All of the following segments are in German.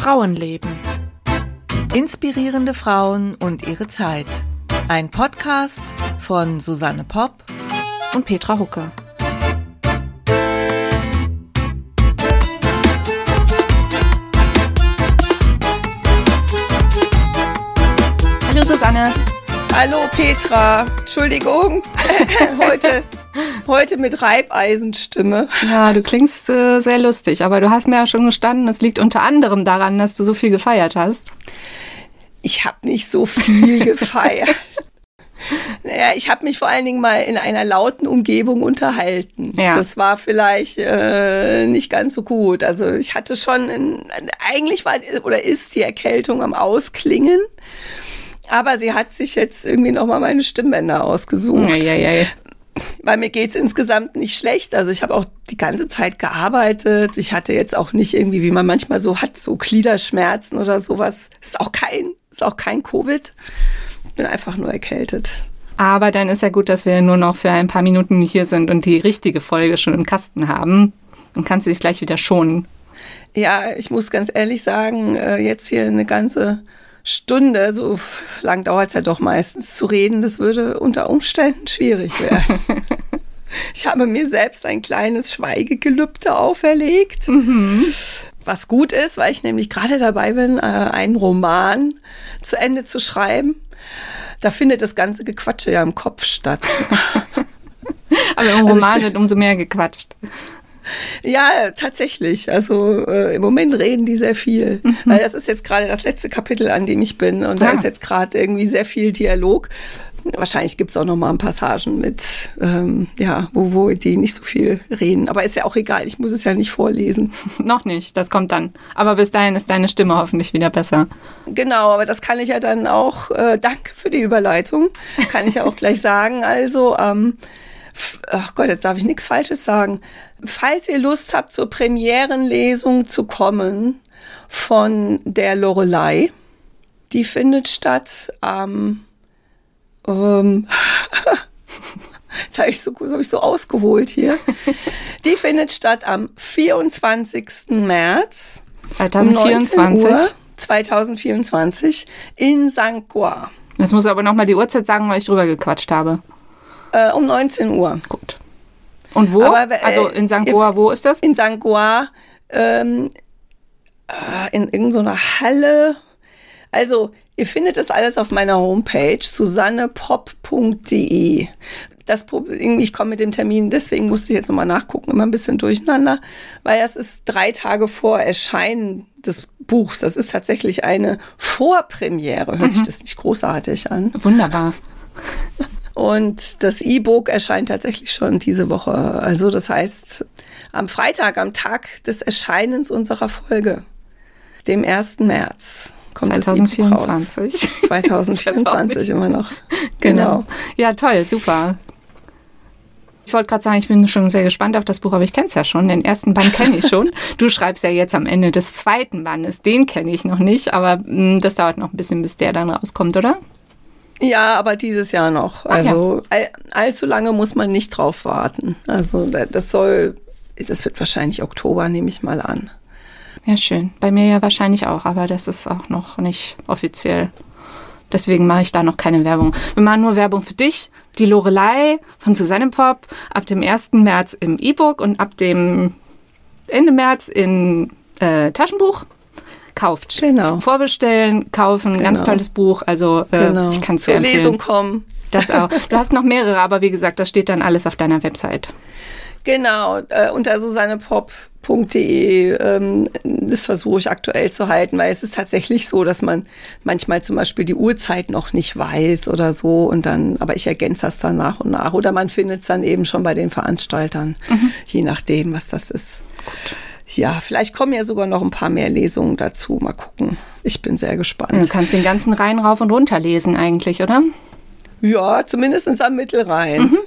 Frauenleben. Inspirierende Frauen und ihre Zeit. Ein Podcast von Susanne Popp Und Petra Hucke. Hallo Susanne. Hallo Petra. Entschuldigung, heute mit Reibeisenstimme. Ja, du klingst sehr lustig, aber du hast mir ja schon gestanden, es liegt unter anderem daran, dass du so viel gefeiert hast. Ich habe nicht so viel gefeiert. Naja, ich habe mich vor allen Dingen mal in einer lauten Umgebung unterhalten. Ja. Das war vielleicht nicht ganz so gut. Also ich hatte schon, eigentlich war oder ist die Erkältung am Ausklingen. Aber sie hat sich jetzt irgendwie nochmal meine Stimmbänder ausgesucht. Ja. Weil mir geht's insgesamt nicht schlecht. Also ich habe auch die ganze Zeit gearbeitet. Ich hatte jetzt auch nicht irgendwie, wie man manchmal so hat, so Gliederschmerzen oder sowas. Ist auch kein Covid. Ich bin einfach nur erkältet. Aber dann ist ja gut, dass wir nur noch für ein paar Minuten hier sind und die richtige Folge schon im Kasten haben. Dann kannst du dich gleich wieder schonen. Ja, ich muss ganz ehrlich sagen, jetzt hier eine ganze Stunde, so lang dauert es ja doch meistens zu reden, das würde unter Umständen schwierig werden. Ich habe mir selbst ein kleines Schweigegelübde auferlegt, was gut ist, weil ich nämlich gerade dabei bin, einen Roman zu Ende zu schreiben. Da findet das ganze Gequatsche ja im Kopf statt. Aber im Roman wird umso mehr gequatscht. Ja, tatsächlich. Also im Moment reden die sehr viel. Weil das ist jetzt gerade das letzte Kapitel, an dem ich bin. Und da ist jetzt gerade irgendwie sehr viel Dialog. Wahrscheinlich gibt es auch noch mal ein Passagen mit, wo die nicht so viel reden. Aber ist ja auch egal, ich muss es ja nicht vorlesen. Noch nicht, das kommt dann. Aber bis dahin ist deine Stimme hoffentlich wieder besser. Genau, aber das kann ich ja dann auch, danke für die Überleitung, kann ich ja auch gleich sagen. Also, ach Gott, jetzt darf ich nichts Falsches sagen. Falls ihr Lust habt, zur Premierenlesung zu kommen von der Loreley, die findet statt am jetzt habe ich so ausgeholt hier. Die findet statt am 24. März 2024 in St. Goar. Jetzt musst du aber nochmal die Uhrzeit sagen, weil ich drüber gequatscht habe. Um 19 Uhr. Gut. Und wo? Aber, also in St. Goar, wo ist das? In St. Goar, in irgendeiner Halle. Also, ihr findet das alles auf meiner Homepage, susannepop.de. Ich komme mit dem Termin, deswegen musste ich jetzt nochmal nachgucken, immer ein bisschen durcheinander, weil das ist 3 Tage vor Erscheinen des Buchs. Das ist tatsächlich eine Vorpremiere. Hört sich das nicht großartig an? Wunderbar. Und das E-Book erscheint tatsächlich schon diese Woche. Also das heißt, am Freitag, am Tag des Erscheinens unserer Folge, dem 1. März, kommt 2024. das E-Book raus. 2024 immer noch. Genau. Ja, toll, super. Ich wollte gerade sagen, ich bin schon sehr gespannt auf das Buch, aber ich kenne es ja schon. Den ersten Band kenne ich schon. Du schreibst ja jetzt am Ende des zweiten Bandes. Den kenne ich noch nicht, aber das dauert noch ein bisschen, bis der dann rauskommt, oder? Ja, aber dieses Jahr noch. Also allzu lange muss man nicht drauf warten. Also das wird wahrscheinlich Oktober, nehme ich mal an. Ja, schön. Bei mir ja wahrscheinlich auch, aber das ist auch noch nicht offiziell. Deswegen mache ich da noch keine Werbung. Wir machen nur Werbung für dich. Die Loreley von Susanne Popp ab dem 1. März im E-Book und ab dem Ende März in Taschenbuch. Kauft. Genau. Vorbestellen, kaufen, ganz tolles Buch. Also ich kann es dir empfehlen. Zur Lesung kommen. Das auch. Du hast noch mehrere, aber wie gesagt, das steht dann alles auf deiner Website. Genau, unter susannepop.de. Das versuche ich aktuell zu halten, weil es ist tatsächlich so, dass man manchmal zum Beispiel die Uhrzeit noch nicht weiß oder so und dann, aber ich ergänze das dann nach und nach. Oder man findet es dann eben schon bei den Veranstaltern, je nachdem, was das ist. Gut. Ja, vielleicht kommen ja sogar noch ein paar mehr Lesungen dazu. Mal gucken. Ich bin sehr gespannt. Du kannst den ganzen Rhein rauf und runter lesen eigentlich, oder? Ja, zumindest am Mittelrhein.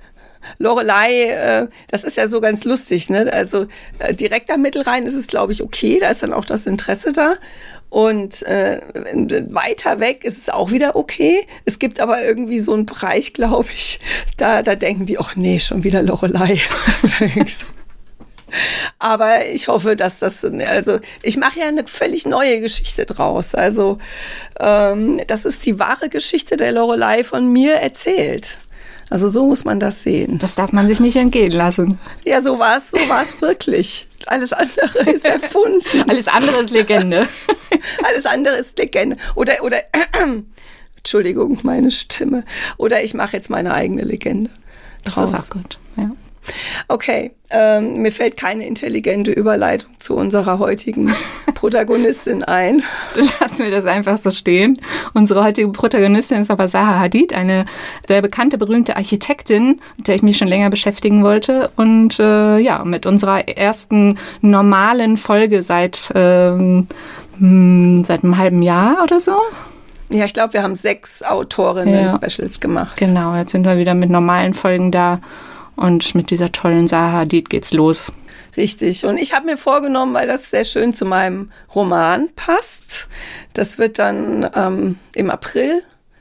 Loreley, das ist ja so ganz lustig, ne? Also direkt am Mittelrhein ist es, glaube ich, okay. Da ist dann auch das Interesse da. Und weiter weg ist es auch wieder okay. Es gibt aber irgendwie so einen Bereich, glaube ich, da denken die, ach nee, schon wieder Loreley. Oder irgendwie so. Aber ich hoffe, dass ich mache ja eine völlig neue Geschichte draus. Also das ist die wahre Geschichte der Loreley von mir erzählt. Also so muss man das sehen. Das darf man sich nicht entgehen lassen. Ja, so war es wirklich. Alles andere ist erfunden. Alles andere ist Legende. Alles andere ist Legende. Oder Entschuldigung, meine Stimme. Oder ich mache jetzt meine eigene Legende draus. Das ist auch gut, ja. Okay, mir fällt keine intelligente Überleitung zu unserer heutigen Protagonistin ein. Dann lassen wir das einfach so stehen. Unsere heutige Protagonistin ist aber Zaha Hadid, eine sehr bekannte, berühmte Architektin, mit der ich mich schon länger beschäftigen wollte. Und mit unserer ersten normalen Folge seit einem halben Jahr oder so. Ja, ich glaube, wir haben 6 Autorinnen-Specials gemacht. Genau, jetzt sind wir wieder mit normalen Folgen da. Und mit dieser tollen Zaha Hadid geht's los. Richtig. Und ich habe mir vorgenommen, weil das sehr schön zu meinem Roman passt. Das wird dann im April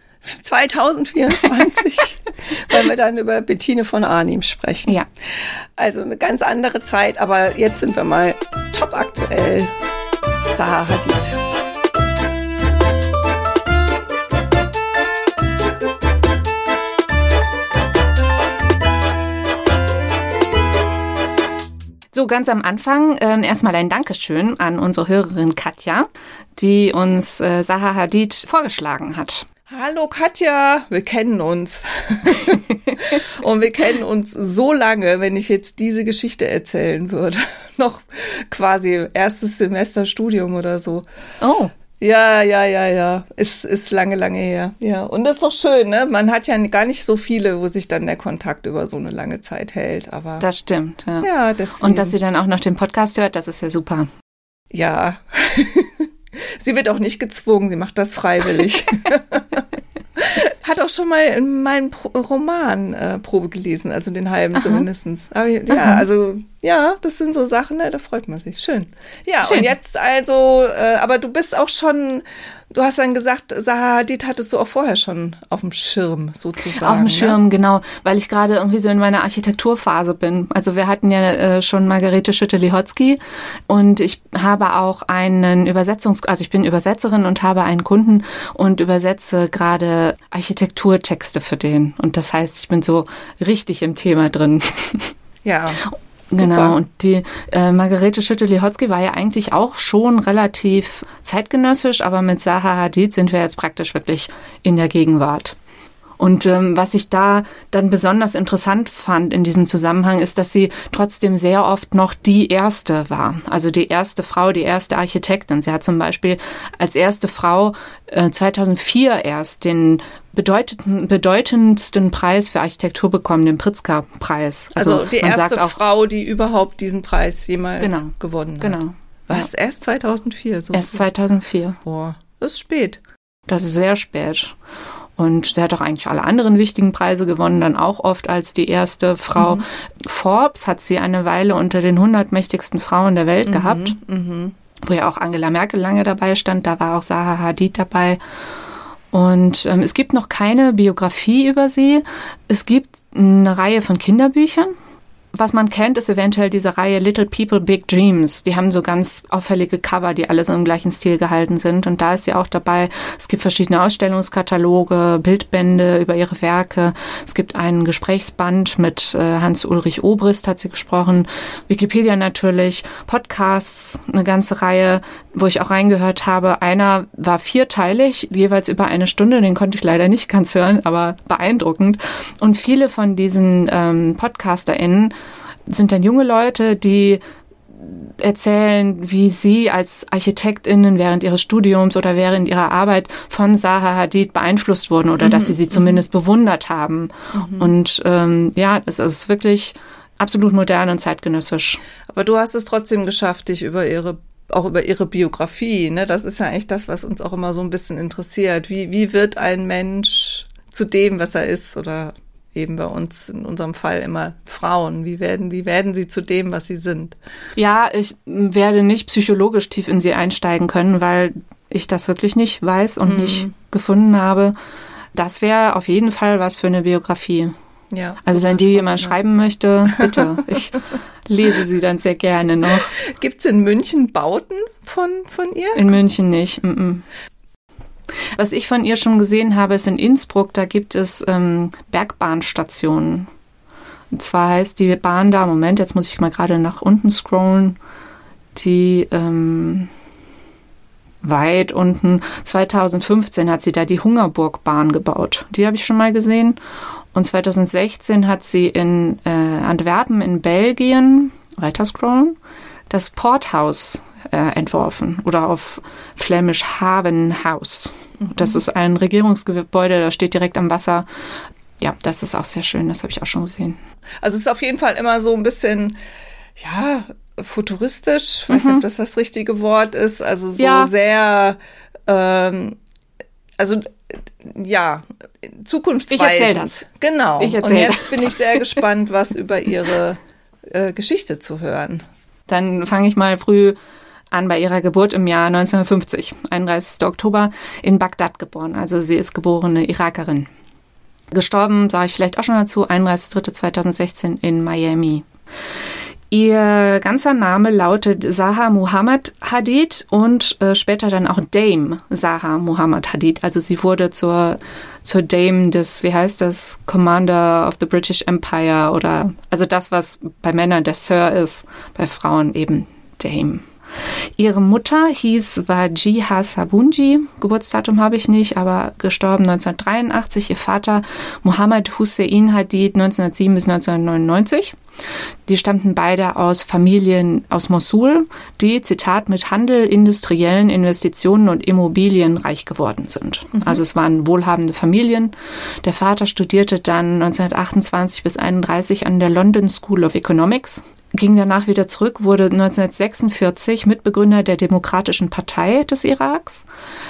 2024, weil wir dann über Bettine von Arnim sprechen. Ja. Also eine ganz andere Zeit, aber jetzt sind wir mal top aktuell. Zaha Hadid. So, ganz am Anfang erstmal ein Dankeschön an unsere Hörerin Katja, die uns Zaha Hadid vorgeschlagen hat. Hallo Katja, wir kennen uns. Und wir kennen uns so lange, wenn ich jetzt diese Geschichte erzählen würde. Noch quasi erstes Semester Studium oder so. Oh. Ja. Ist lange her. Ja, und das ist doch schön, ne? Man hat ja gar nicht so viele, wo sich dann der Kontakt über so eine lange Zeit hält, aber. Das stimmt, ja. Ja, deswegen. Und dass sie dann auch noch den Podcast hört, das ist ja super. Ja. Sie wird auch nicht gezwungen, sie macht das freiwillig. Hat auch schon mal in meinem Roman Probe gelesen, also den halben zumindest. Aber ja, das sind so Sachen, ne, da freut man sich. Schön. Ja, schön. Und jetzt also, aber du bist auch schon, du hast dann gesagt, Zaha Hadid hattest du auch vorher schon auf dem Schirm sozusagen. Auf dem Schirm, genau, weil ich gerade irgendwie so in meiner Architekturphase bin. Also wir hatten ja schon Margarete Schütte-Lihotzky und ich habe auch einen also ich bin Übersetzerin und habe einen Kunden und übersetze gerade Architekturtexte für den. Und das heißt, ich bin so richtig im Thema drin. Ja. Genau, super. und die Margarete Schütte-Lihotzky war ja eigentlich auch schon relativ zeitgenössisch, aber mit Zaha Hadid sind wir jetzt praktisch wirklich in der Gegenwart. Und was ich da dann besonders interessant fand in diesem Zusammenhang ist, dass sie trotzdem sehr oft noch die erste war. Also die erste Frau, die erste Architektin. Sie hat zum Beispiel als erste Frau 2004 erst den bedeutendsten Preis für Architektur bekommen, den Pritzker-Preis. Also die erste Frau, die überhaupt diesen Preis jemals gewonnen hat. Genau. Was? Erst 2004? So erst 2004. Boah, das ist spät. Das ist sehr spät. Und sie hat auch eigentlich alle anderen wichtigen Preise gewonnen, dann auch oft als die erste Frau. Forbes hat sie eine Weile unter den 100 mächtigsten Frauen der Welt gehabt, wo ja auch Angela Merkel lange dabei stand. Da war auch Zaha Hadid dabei. Und es gibt noch keine Biografie über sie. Es gibt eine Reihe von Kinderbüchern. Was man kennt, ist eventuell diese Reihe Little People, Big Dreams. Die haben so ganz auffällige Cover, die alle so im gleichen Stil gehalten sind. Und da ist sie auch dabei. Es gibt verschiedene Ausstellungskataloge, Bildbände über ihre Werke. Es gibt einen Gesprächsband mit Hans-Ulrich Obrist, hat sie gesprochen. Wikipedia natürlich, Podcasts, eine ganze Reihe, wo ich auch reingehört habe. Einer war 4-teilig, jeweils über 1 Stunde. Den konnte ich leider nicht ganz hören, aber beeindruckend. Und viele von diesen PodcasterInnen sind dann junge Leute, die erzählen, wie sie als ArchitektInnen während ihres Studiums oder während ihrer Arbeit von Zaha Hadid beeinflusst wurden oder dass sie zumindest bewundert haben. Und es ist wirklich absolut modern und zeitgenössisch. Aber du hast es trotzdem geschafft, dich über ihre Biografie, ne? Das ist ja eigentlich das, was uns auch immer so ein bisschen interessiert. Wie wird ein Mensch zu dem, was er ist, oder eben bei uns in unserem Fall immer Frauen. Wie werden sie zu dem, was sie sind? Ja, ich werde nicht psychologisch tief in sie einsteigen können, weil ich das wirklich nicht weiß und nicht gefunden habe. Das wäre auf jeden Fall was für eine Biografie. Ja, also wenn die jemand schreiben möchte, bitte. Ich lese sie dann sehr gerne noch. Gibt es in München Bauten von ihr? In München nicht. Was ich von ihr schon gesehen habe, ist in Innsbruck, da gibt es Bergbahnstationen. Und zwar heißt die Bahn da, Moment, jetzt muss ich mal gerade nach unten scrollen, die weit unten, 2015 hat sie da die Hungerburgbahn gebaut. Die habe ich schon mal gesehen. Und 2016 hat sie in Antwerpen in Belgien, weiter scrollen, das Porthaus entworfen oder auf Flämisch Havenhaus. Das ist ein Regierungsgebäude, das steht direkt am Wasser. Ja, das ist auch sehr schön, das habe ich auch schon gesehen. Also es ist auf jeden Fall immer so ein bisschen, ja, futuristisch. Ich weiß nicht, ob das richtige Wort ist. Also so sehr, zukunftsweisend. Ich erzähle das. Genau. Und jetzt bin ich sehr gespannt, was über ihre Geschichte zu hören. Dann fange ich mal früh an bei ihrer Geburt im Jahr 1950, 31. Oktober, in Bagdad geboren. Also sie ist geborene Irakerin. Gestorben, sage ich vielleicht auch schon dazu, 31.03.2016 in Miami. Ihr ganzer Name lautet Zaha Muhammad Hadid und später dann auch Dame Zaha Muhammad Hadid. Also sie wurde zur Dame des, wie heißt das, Commander of the British Empire oder also das, was bei Männern der Sir ist, bei Frauen eben Dame. Ihre Mutter hieß Wajiha Sabunji, Geburtsdatum habe ich nicht, aber gestorben 1983. Ihr Vater Mohammed Hussein Hadid 1907 bis 1999. Die stammten beide aus Familien aus Mosul, die, Zitat, mit Handel, industriellen Investitionen und Immobilien reich geworden sind. Also es waren wohlhabende Familien. Der Vater studierte dann 1928 bis 1931 an der London School of Economics, ging danach wieder zurück, wurde 1946 Mitbegründer der Demokratischen Partei des Iraks.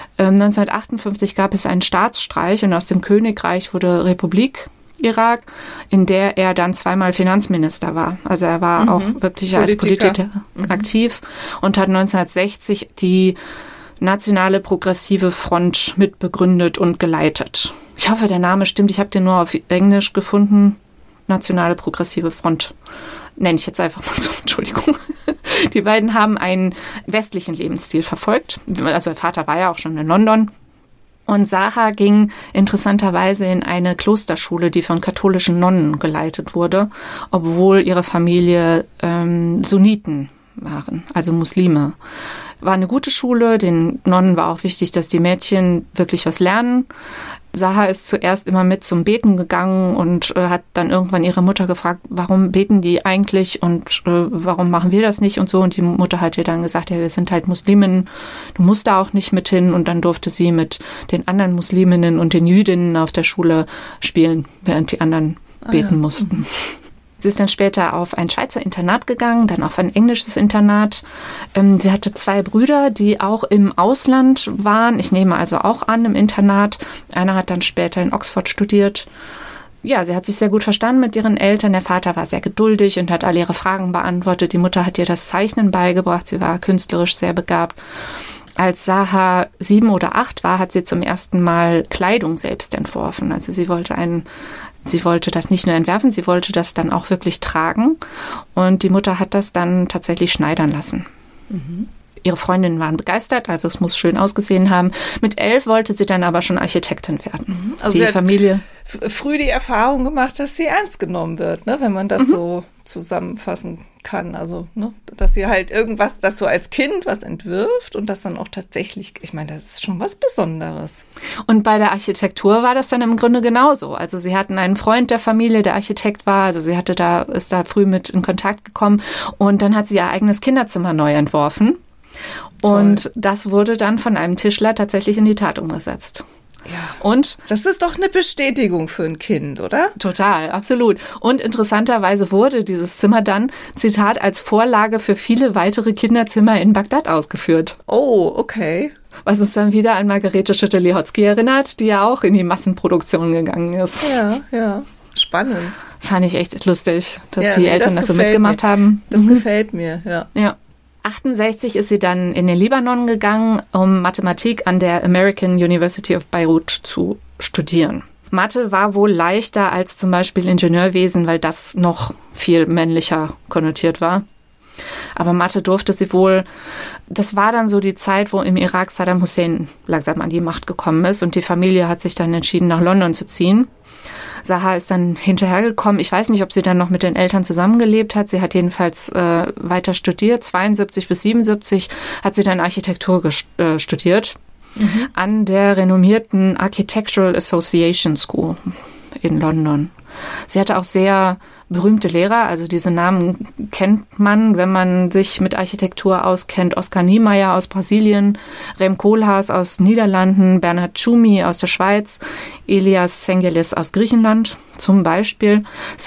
1958 gab es einen Staatsstreich und aus dem Königreich wurde Republik Irak, in der er dann zweimal Finanzminister war. Also er war auch wirklich als Politiker aktiv und hat 1960 die Nationale Progressive Front mitbegründet und geleitet. Ich hoffe, der Name stimmt. Ich habe den nur auf Englisch gefunden. Nationale Progressive Front. Nenne ich jetzt einfach mal so, Entschuldigung. Die beiden haben einen westlichen Lebensstil verfolgt. Also der Vater war ja auch schon in London. Und Zaha ging interessanterweise in eine Klosterschule, die von katholischen Nonnen geleitet wurde, obwohl ihre Familie Sunniten waren, also Muslime. War eine gute Schule, den Nonnen war auch wichtig, dass die Mädchen wirklich was lernen. Zaha ist zuerst immer mit zum Beten gegangen und hat dann irgendwann ihre Mutter gefragt, warum beten die eigentlich und warum machen wir das nicht und so. Und die Mutter hat ihr dann gesagt, ja, wir sind halt Muslimen, du musst da auch nicht mit hin. Und dann durfte sie mit den anderen Musliminnen und den Jüdinnen auf der Schule spielen, während die anderen beten mussten. Sie ist dann später auf ein Schweizer Internat gegangen, dann auf ein englisches Internat. Sie hatte 2 Brüder, die auch im Ausland waren. Ich nehme also auch an, im Internat. Einer hat dann später in Oxford studiert. Ja, sie hat sich sehr gut verstanden mit ihren Eltern. Der Vater war sehr geduldig und hat alle ihre Fragen beantwortet. Die Mutter hat ihr das Zeichnen beigebracht. Sie war künstlerisch sehr begabt. Als Zaha 7 oder 8 war, hat sie zum ersten Mal Kleidung selbst entworfen. Also sie wollte das nicht nur entwerfen, sie wollte das dann auch wirklich tragen. Und die Mutter hat das dann tatsächlich schneidern lassen. Ihre Freundinnen waren begeistert, also es muss schön ausgesehen haben. Mit 11 wollte sie dann aber schon Architektin werden. Also die Familie früh die Erfahrung gemacht, dass sie ernst genommen wird, ne, wenn man das so zusammenfassen kann. Also, ne, dass sie halt irgendwas, dass du als Kind was entwirft und das dann auch tatsächlich, ich meine, das ist schon was Besonderes. Und bei der Architektur war das dann im Grunde genauso. Also sie hatten einen Freund der Familie, der Architekt war, also sie ist da früh mit in Kontakt gekommen und dann hat sie ihr eigenes Kinderzimmer neu entworfen. Und das wurde dann von einem Tischler tatsächlich in die Tat umgesetzt. Ja. Und das ist doch eine Bestätigung für ein Kind, oder? Total, absolut. Und interessanterweise wurde dieses Zimmer dann, Zitat, als Vorlage für viele weitere Kinderzimmer in Bagdad ausgeführt. Oh, okay. Was uns dann wieder an Margarete Schütte-Lihotzky erinnert, die ja auch in die Massenproduktion gegangen ist. Ja, spannend. Fand ich echt lustig, dass die Eltern das so mitgemacht haben. Das gefällt mir, ja. Ja. 1968 ist sie dann in den Libanon gegangen, um Mathematik an der American University of Beirut zu studieren. Mathe war wohl leichter als zum Beispiel Ingenieurwesen, weil das noch viel männlicher konnotiert war. Aber Mathe durfte sie wohl. Das war dann so die Zeit, wo im Irak Saddam Hussein langsam an die Macht gekommen ist und die Familie hat sich dann entschieden, nach London zu ziehen. Zaha ist dann hinterhergekommen. Ich weiß nicht, ob sie dann noch mit den Eltern zusammengelebt hat. Sie hat jedenfalls weiter studiert. 72 bis 77 hat sie dann Architektur studiert an der renommierten Architectural Association School in London. Sie hatte auch sehr berühmte Lehrer, also diese Namen kennt man, wenn man sich mit Architektur auskennt. Oskar Niemeyer aus Brasilien, Rem Koolhaas aus Niederlanden, Bernhard Tschumi aus der Schweiz, Elias Zengelis aus Griechenland zum Beispiel.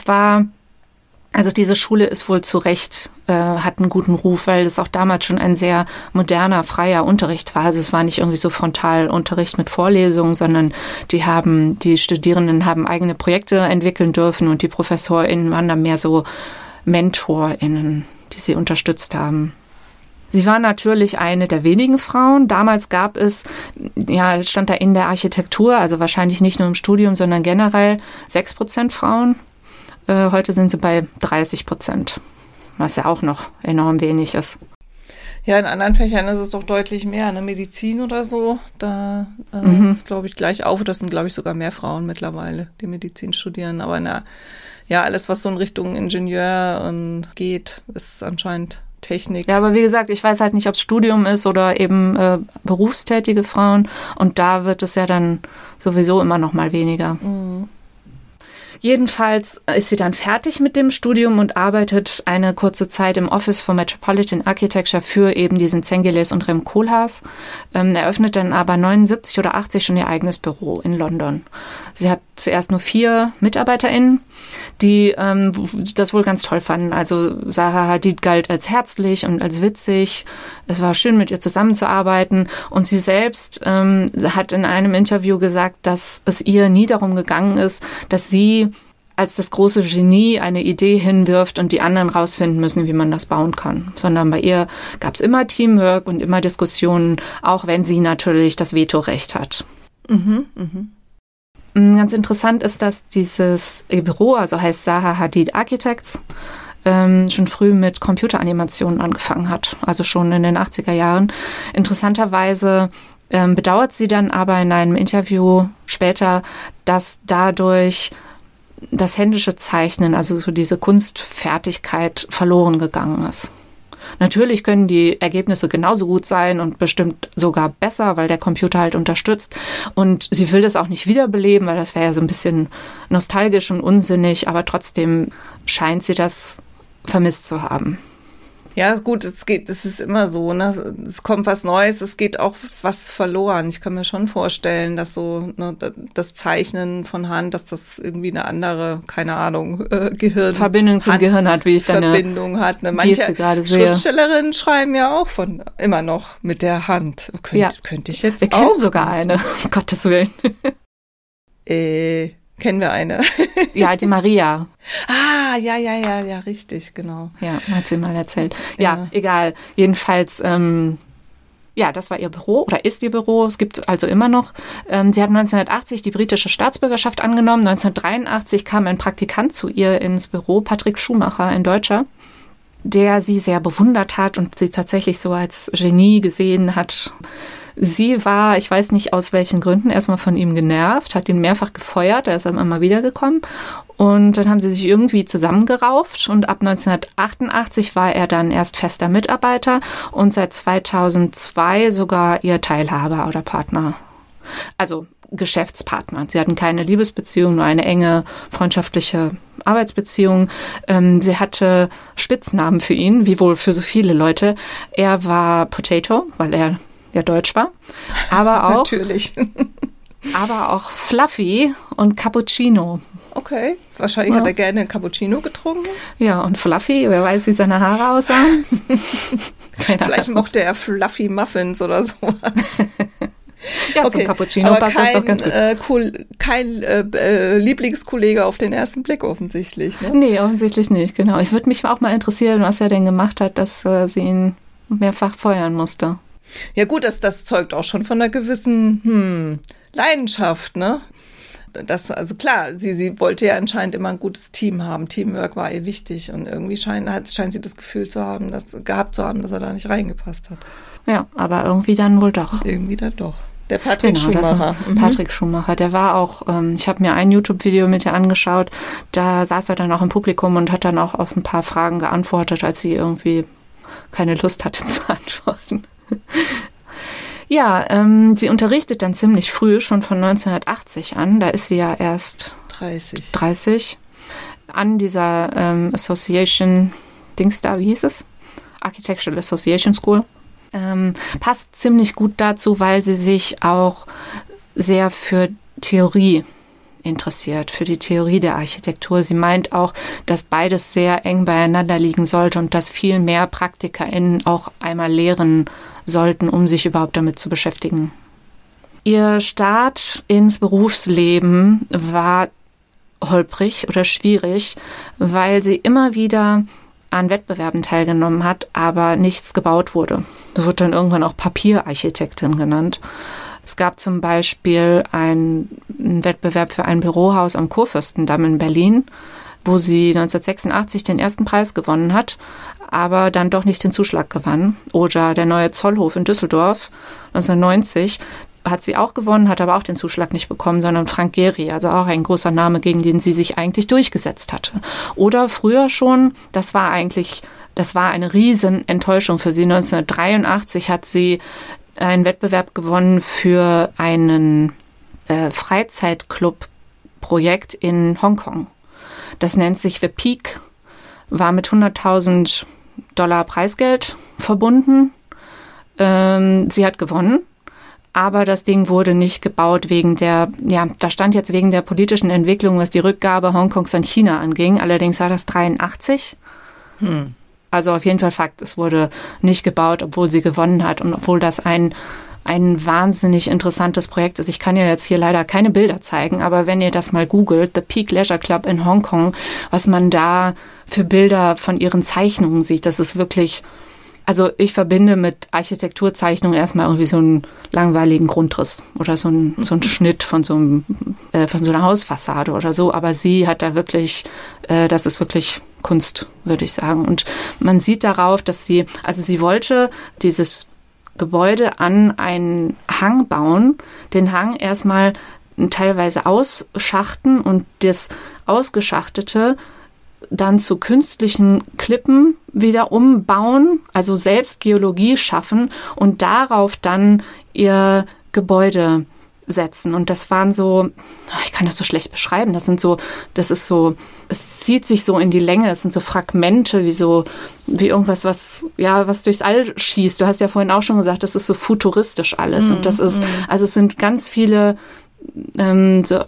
Also diese Schule ist wohl zu Recht, hat einen guten Ruf, weil es auch damals schon ein sehr moderner, freier Unterricht war. Also es war nicht irgendwie so Frontalunterricht mit Vorlesungen, sondern die Studierenden haben eigene Projekte entwickeln dürfen und die ProfessorInnen waren dann mehr so MentorInnen, die sie unterstützt haben. Sie war natürlich eine der wenigen Frauen. Damals gab es, stand da in der Architektur, also wahrscheinlich nicht nur im Studium, sondern generell 6% Frauen. Heute sind sie bei 30%, was ja auch noch enorm wenig ist. Ja, in anderen Fächern ist es doch deutlich mehr, ne? Medizin oder so, da ist, glaube ich, gleich auf. Das sind, glaube ich, sogar mehr Frauen mittlerweile, die Medizin studieren. Aber alles, was so in Richtung Ingenieur geht, ist anscheinend Technik. Ja, aber wie gesagt, ich weiß halt nicht, ob es Studium ist oder eben berufstätige Frauen. Und da wird es ja dann sowieso immer noch mal weniger. Mhm. Jedenfalls ist sie dann fertig mit dem Studium und arbeitet eine kurze Zeit im Office for Metropolitan Architecture für eben diesen Zengelis und Rem Koolhaas. Eröffnet dann aber 79 oder 80 schon ihr eigenes Büro in London. Sie hat zuerst nur 4 MitarbeiterInnen, die das wohl ganz toll fanden. Also Zaha Hadid galt als herzlich und als witzig. Es war schön, mit ihr zusammenzuarbeiten. Und sie selbst hat in einem Interview gesagt, dass es ihr nie darum gegangen ist, dass sie als das große Genie eine Idee hinwirft und die anderen rausfinden müssen, wie man das bauen kann. Sondern bei ihr gab es immer Teamwork und immer Diskussionen, auch wenn sie natürlich das Vetorecht hat. Ganz interessant ist, dass ihr Büro, also heißt Zaha Hadid Architects, schon früh mit Computeranimationen angefangen hat, also schon in den 80er Jahren. Interessanterweise bedauert sie dann aber in einem Interview später, dass dadurch das händische Zeichnen, also so diese Kunstfertigkeit verloren gegangen ist. Natürlich können die Ergebnisse genauso gut sein und bestimmt sogar besser, weil der Computer halt unterstützt. Und sie will das auch nicht wiederbeleben, weil das wäre ja so ein bisschen nostalgisch und unsinnig, aber trotzdem scheint sie das vermisst zu haben. Ja, gut, es ist immer so, ne? Es kommt was Neues, es geht auch was verloren. Ich kann mir schon vorstellen, dass so das Zeichnen von Hand, dass das irgendwie eine andere, keine Ahnung, Verbindung zum Gehirn hat, wie ich dann Verbindung hat. Ne? Manche Schriftstellerinnen schreiben ja auch immer noch mit der Hand. Könnte ich jetzt auch. Wir kennen sogar eine, um Gottes Willen. Kennen wir eine? Ja, die Maria. Ja, richtig, genau. Ja, hat sie mal erzählt. Ja, egal. Jedenfalls, das war ihr Büro oder ist ihr Büro. Es gibt also immer noch. Sie hat 1980 die britische Staatsbürgerschaft angenommen. 1983 kam ein Praktikant zu ihr ins Büro, Patrick Schumacher, ein Deutscher, der sie sehr bewundert hat und sie tatsächlich so als Genie gesehen hat. Sie war, ich weiß nicht aus welchen Gründen, erstmal von ihm genervt, hat ihn mehrfach gefeuert, er ist immer mal wiedergekommen. Und dann haben sie sich irgendwie zusammengerauft und ab 1988 war er dann erst fester Mitarbeiter und seit 2002 sogar ihr Teilhaber oder Partner. Also Geschäftspartner. Sie hatten keine Liebesbeziehung, nur eine enge freundschaftliche Arbeitsbeziehung. Sie hatte Spitznamen für ihn, wie wohl für so viele Leute. Er war Potato, weil er ja deutsch war, aber auch natürlich. Aber auch Fluffy und Cappuccino. Okay, wahrscheinlich hat er gerne Cappuccino getrunken. Ja, und Fluffy, wer weiß, wie seine Haare aussahen. Vielleicht mochte er Fluffy Muffins oder sowas. Ja, okay. Zum Cappuccino passt das doch ganz gut. Kein Lieblingskollege auf den ersten Blick offensichtlich. Ne? Nee, offensichtlich nicht, genau. Ich würde mich auch mal interessieren, was er denn gemacht hat, dass sie ihn mehrfach feuern musste. Ja gut, das zeugt auch schon von einer gewissen Leidenschaft, ne? Also klar, sie wollte ja anscheinend immer ein gutes Team haben. Teamwork war ihr wichtig und irgendwie scheint sie das Gefühl gehabt zu haben, dass er da nicht reingepasst hat. Ja, aber irgendwie dann wohl doch. Irgendwie dann doch. Der Patrick Schumacher. Patrick Schumacher, der war auch, ich habe mir ein YouTube-Video mit ihr angeschaut, da saß er dann auch im Publikum und hat dann auch auf ein paar Fragen geantwortet, als sie irgendwie keine Lust hatte zu antworten. Ja, sie unterrichtet dann ziemlich früh, schon von 1980 an, da ist sie ja erst 30 an dieser Association, Dings da, wie hieß es? Architectural Association School. Passt ziemlich gut dazu, weil sie sich auch sehr für Theorie interessiert, für die Theorie der Architektur. Sie meint auch, dass beides sehr eng beieinander liegen sollte und dass viel mehr PraktikerInnen auch einmal lehren sollten, um sich überhaupt damit zu beschäftigen. Ihr Start ins Berufsleben war holprig oder schwierig, weil sie immer wieder an Wettbewerben teilgenommen hat, aber nichts gebaut wurde. Das wurde dann irgendwann auch Papierarchitektin genannt. Es gab zum Beispiel einen Wettbewerb für ein Bürohaus am Kurfürstendamm in Berlin, wo sie 1986 den ersten Preis gewonnen hat, aber dann doch nicht den Zuschlag gewann. Oder der neue Zollhof in Düsseldorf 1990 hat sie auch gewonnen, hat aber auch den Zuschlag nicht bekommen, sondern Frank Gehry, also auch ein großer Name, gegen den sie sich eigentlich durchgesetzt hatte. Oder früher schon, das war eine riesen Enttäuschung für sie. 1983 hat sie einen Wettbewerb gewonnen für einen Freizeitclub-Projekt in Hongkong. Das nennt sich The Peak, war mit $100.000 Preisgeld verbunden. Sie hat gewonnen. Aber das Ding wurde nicht gebaut da stand jetzt wegen der politischen Entwicklung, was die Rückgabe Hongkongs an China anging. Allerdings war das 83. Also auf jeden Fall Fakt, es wurde nicht gebaut, obwohl sie gewonnen hat und obwohl das ein wahnsinnig interessantes Projekt ist. Ich kann ja jetzt hier leider keine Bilder zeigen, aber wenn ihr das mal googelt, The Peak Leisure Club in Hongkong, was man da für Bilder von ihren Zeichnungen sieht, das ist wirklich... Also ich verbinde mit Architekturzeichnung erstmal irgendwie so einen langweiligen Grundriss oder so einen Schnitt von so einer Hausfassade oder so. Aber sie hat da wirklich, das ist wirklich Kunst, würde ich sagen. Und man sieht darauf, dass sie wollte dieses Gebäude an einen Hang bauen, den Hang erstmal teilweise ausschachten und das Ausgeschachtete dann zu künstlichen Klippen wieder umbauen, also selbst Geologie schaffen und darauf dann ihr Gebäude setzen. Und das waren so, ich kann das so schlecht beschreiben, es zieht sich so in die Länge, es sind so Fragmente, wie irgendwas, was durchs All schießt. Du hast ja vorhin auch schon gesagt, das ist so futuristisch alles. Und das ist, also es sind ganz viele so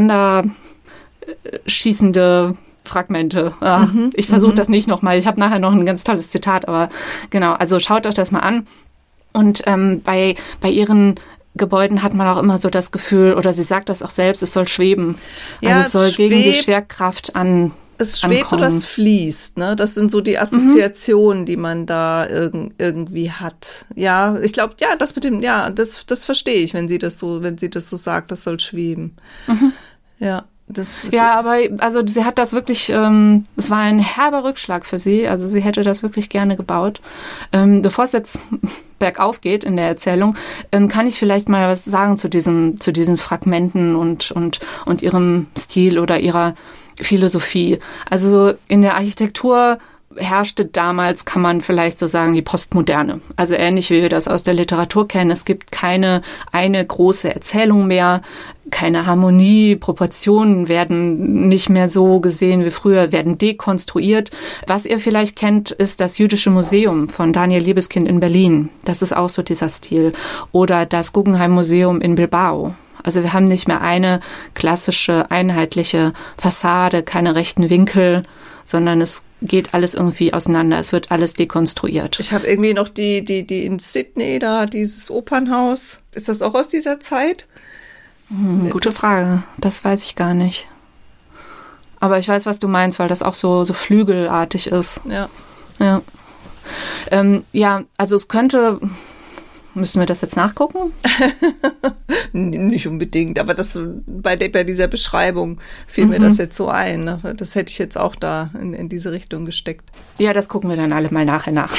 auseinanderschießende Fragmente. Ich versuche das nicht nochmal. Ich habe nachher noch ein ganz tolles Zitat, aber genau, also schaut euch das mal an. Und bei ihren Gebäuden hat man auch immer so das Gefühl, oder sie sagt das auch selbst, es soll schweben. Ja, also es soll gegen die Schwerkraft es schwebt ankommen. Oder es fließt, ne? Das sind so die Assoziationen, die man da irgendwie hat. Ja, ich glaube, ja, das mit dem, ja, das verstehe ich, wenn sie das so sagt, das soll schweben. Ja. Ja, aber also sie hat das wirklich, es war ein herber Rückschlag für sie, also sie hätte das wirklich gerne gebaut. Bevor es jetzt bergauf geht in der Erzählung, kann ich vielleicht mal was sagen zu diesen Fragmenten und ihrem Stil oder ihrer Philosophie. Also in der Architektur herrschte damals, kann man vielleicht so sagen, die Postmoderne. Also ähnlich wie wir das aus der Literatur kennen. Es gibt keine eine große Erzählung mehr, keine Harmonie, Proportionen werden nicht mehr so gesehen wie früher, werden dekonstruiert. Was ihr vielleicht kennt, ist das Jüdische Museum von Daniel Libeskind in Berlin. Das ist auch so dieser Stil. Oder das Guggenheim Museum in Bilbao. Also wir haben nicht mehr eine klassische, einheitliche Fassade, keine rechten Winkel, sondern es geht alles irgendwie auseinander. Es wird alles dekonstruiert. Ich habe irgendwie noch die in Sydney da, dieses Opernhaus. Ist das auch aus dieser Zeit? Gute Frage. Das weiß ich gar nicht. Aber ich weiß, was du meinst, weil das auch so flügelartig ist. Ja. Ja. Ja, also es könnte Müssen wir das jetzt nachgucken? Nicht unbedingt, aber bei dieser Beschreibung fiel mir das jetzt so ein. Ne? Das hätte ich jetzt auch da in diese Richtung gesteckt. Ja, das gucken wir dann alle mal nachher nach.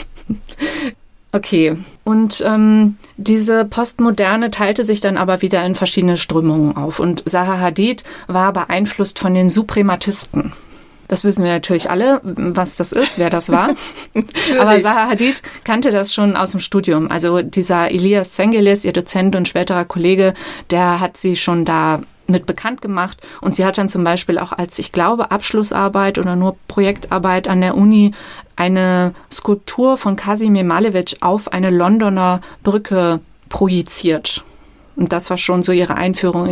Okay, und diese Postmoderne teilte sich dann aber wieder in verschiedene Strömungen auf. Und Zaha Hadid war beeinflusst von den Suprematisten. Das wissen wir natürlich alle, was das ist, wer das war. Aber Zaha Hadid kannte das schon aus dem Studium. Also dieser Elias Zengelis, ihr Dozent und späterer Kollege, der hat sie schon da mit bekannt gemacht. Und sie hat dann zum Beispiel auch als, ich glaube, Abschlussarbeit oder nur Projektarbeit an der Uni eine Skulptur von Kazimir Malevich auf eine Londoner Brücke projiziert. Und das war schon so ihre Einführung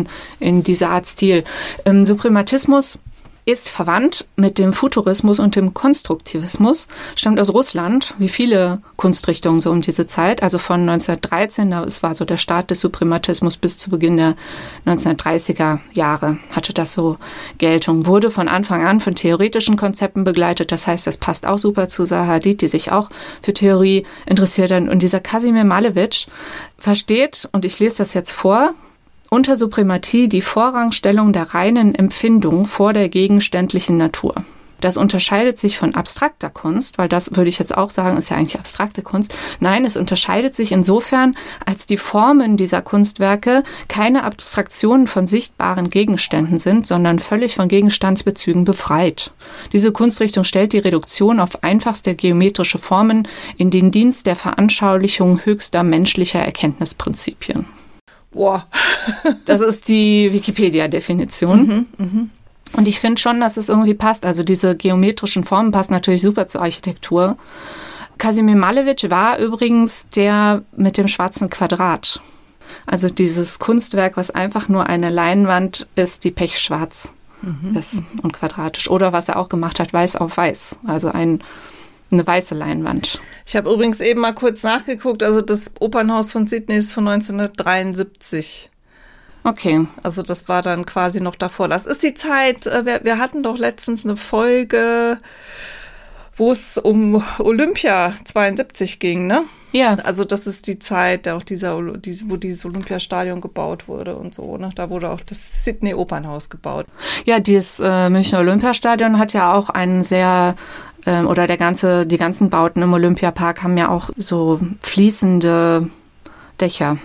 in diese Art Stil. Suprematismus ist verwandt mit dem Futurismus und dem Konstruktivismus, stammt aus Russland, wie viele Kunstrichtungen so um diese Zeit, also von 1913, das war so der Start des Suprematismus, bis zu Beginn der 1930er Jahre hatte das so Geltung, wurde von Anfang an von theoretischen Konzepten begleitet, das heißt, das passt auch super zu Zaha Hadid, die sich auch für Theorie interessiert hat. Und dieser Kazimir Malevich versteht, und ich lese das jetzt vor, unter Suprematie die Vorrangstellung der reinen Empfindung vor der gegenständlichen Natur. Das unterscheidet sich von abstrakter Kunst, weil das würde ich jetzt auch sagen, ist ja eigentlich abstrakte Kunst. Nein, es unterscheidet sich insofern, als die Formen dieser Kunstwerke keine Abstraktionen von sichtbaren Gegenständen sind, sondern völlig von Gegenstandsbezügen befreit. Diese Kunstrichtung stellt die Reduktion auf einfachste geometrische Formen in den Dienst der Veranschaulichung höchster menschlicher Erkenntnisprinzipien. Boah. Das ist die Wikipedia-Definition. Und ich finde schon, dass es irgendwie passt. Also diese geometrischen Formen passen natürlich super zur Architektur. Kazimir Malevich war übrigens der mit dem schwarzen Quadrat. Also dieses Kunstwerk, was einfach nur eine Leinwand ist, die pechschwarz ist und quadratisch. Oder was er auch gemacht hat, weiß auf weiß. Also eine weiße Leinwand. Ich habe übrigens eben mal kurz nachgeguckt, also das Opernhaus von Sydney ist von 1973. Okay. Also das war dann quasi noch davor. Das ist die Zeit, wir hatten doch letztens eine Folge, wo es um Olympia 72 ging, ne? Ja. Also das ist die Zeit, auch wo dieses Olympiastadion gebaut wurde und so, ne? Da wurde auch das Sydney Opernhaus gebaut. Ja, dieses Münchner Olympiastadion hat ja auch einen sehr oder die ganzen Bauten im Olympiapark haben ja auch so fließende Dächer.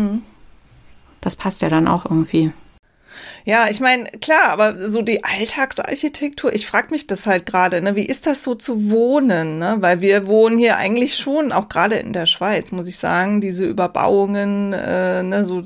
Das passt ja dann auch irgendwie. Ja, ich meine, klar, aber so die Alltagsarchitektur, ich frage mich das halt gerade, ne, wie ist das so zu wohnen, ne? Weil wir wohnen hier eigentlich schon, auch gerade in der Schweiz, muss ich sagen, diese Überbauungen, ne, so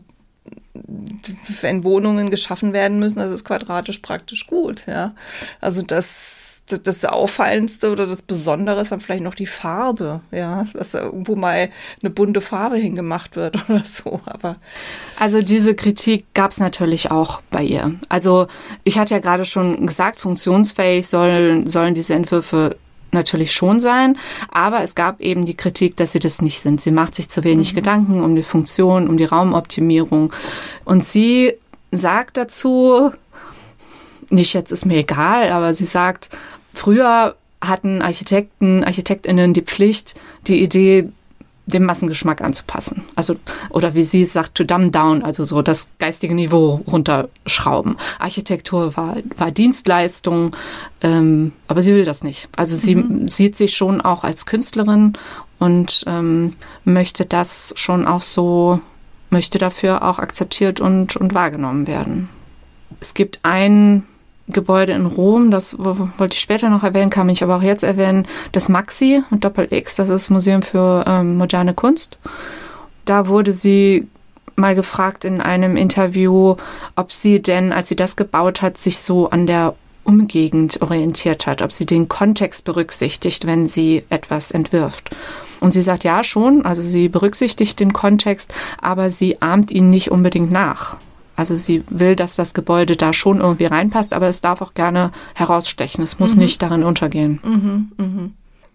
wenn Wohnungen geschaffen werden müssen, das ist quadratisch praktisch gut, ja. Also das Auffallendste oder das Besondere ist dann vielleicht noch die Farbe, ja, dass da irgendwo mal eine bunte Farbe hingemacht wird oder so, aber. Also diese Kritik gab es natürlich auch bei ihr. Also ich hatte ja gerade schon gesagt, funktionsfähig sollen diese Entwürfe natürlich schon sein, aber es gab eben die Kritik, dass sie das nicht sind. Sie macht sich zu wenig Gedanken um die Funktion, um die Raumoptimierung und sie sagt dazu, nicht jetzt ist mir egal, aber sie sagt, früher hatten ArchitektInnen die Pflicht, die Idee dem Massengeschmack anzupassen. Also, oder wie sie sagt, to dumb down, also so das geistige Niveau runterschrauben. Architektur war Dienstleistung, aber sie will das nicht. Also sie sieht sich schon auch als Künstlerin und möchte das schon auch so, möchte dafür auch akzeptiert und wahrgenommen werden. Es gibt ein Gebäude in Rom, das wollte ich später noch erwähnen, kann ich aber auch jetzt erwähnen, das Maxi mit Doppel-X, das ist das Museum für moderne Kunst. Da wurde sie mal gefragt in einem Interview, ob sie denn, als sie das gebaut hat, sich so an der Umgegend orientiert hat, ob sie den Kontext berücksichtigt, wenn sie etwas entwirft. Und sie sagt ja schon, also sie berücksichtigt den Kontext, aber sie ahmt ihn nicht unbedingt nach. Also sie will, dass das Gebäude da schon irgendwie reinpasst, aber es darf auch gerne herausstechen. Es muss nicht darin untergehen.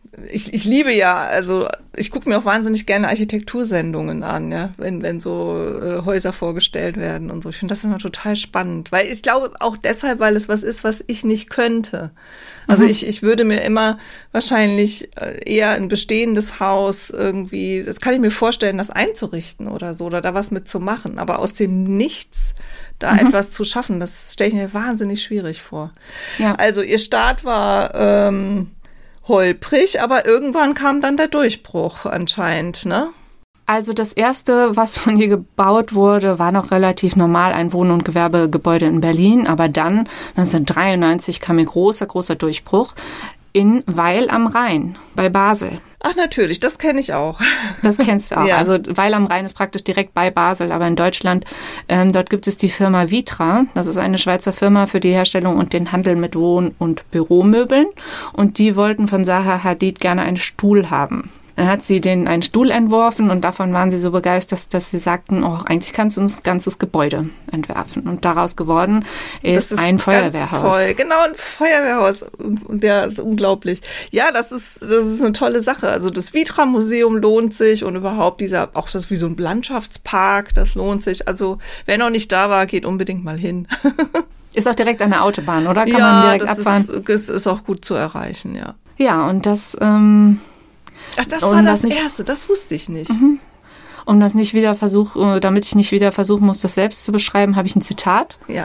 ich liebe ja, also ich gucke mir auch wahnsinnig gerne Architektursendungen an, ja, wenn so Häuser vorgestellt werden und so. Ich finde das immer total spannend, weil ich glaube auch deshalb, weil es was ist, was ich nicht könnte. Also ich würde mir immer wahrscheinlich eher ein bestehendes Haus irgendwie, das kann ich mir vorstellen, das einzurichten oder so, oder da was mitzumachen. Aber aus dem Nichts da etwas zu schaffen, das stelle ich mir wahnsinnig schwierig vor. Ja. Also ihr Start war holprig, aber irgendwann kam dann der Durchbruch anscheinend, ne? Also das erste, was von ihr gebaut wurde, war noch relativ normal, ein Wohn- und Gewerbegebäude in Berlin. Aber dann, 1993, kam ein großer Durchbruch in Weil am Rhein bei Basel. Ach natürlich, das kenne ich auch. Das kennst du auch. Ja. Also Weil am Rhein ist praktisch direkt bei Basel, aber in Deutschland, dort gibt es die Firma Vitra. Das ist eine Schweizer Firma für die Herstellung und den Handel mit Wohn- und Büromöbeln. Und die wollten von Zaha Hadid gerne einen Stuhl haben. Dann hat sie einen Stuhl entworfen und davon waren sie so begeistert, dass sie sagten, oh, eigentlich kannst du uns ein ganzes Gebäude entwerfen. Und daraus geworden ist ein Feuerwehrhaus. Ganz toll, genau, ein Feuerwehrhaus. Und ja, das ist unglaublich. Ja, das ist eine tolle Sache. Also das Vitra-Museum lohnt sich und überhaupt auch das wie so ein Landschaftspark, das lohnt sich. Also wer noch nicht da war, geht unbedingt mal hin. Ist auch direkt an der Autobahn, oder? Kann man direkt abfahren? Das ist auch gut zu erreichen, ja. Ja, und das... Ach, das war das Erste, das wusste ich nicht. Damit ich nicht wieder versuchen muss, das selbst zu beschreiben, habe ich ein Zitat. Ja.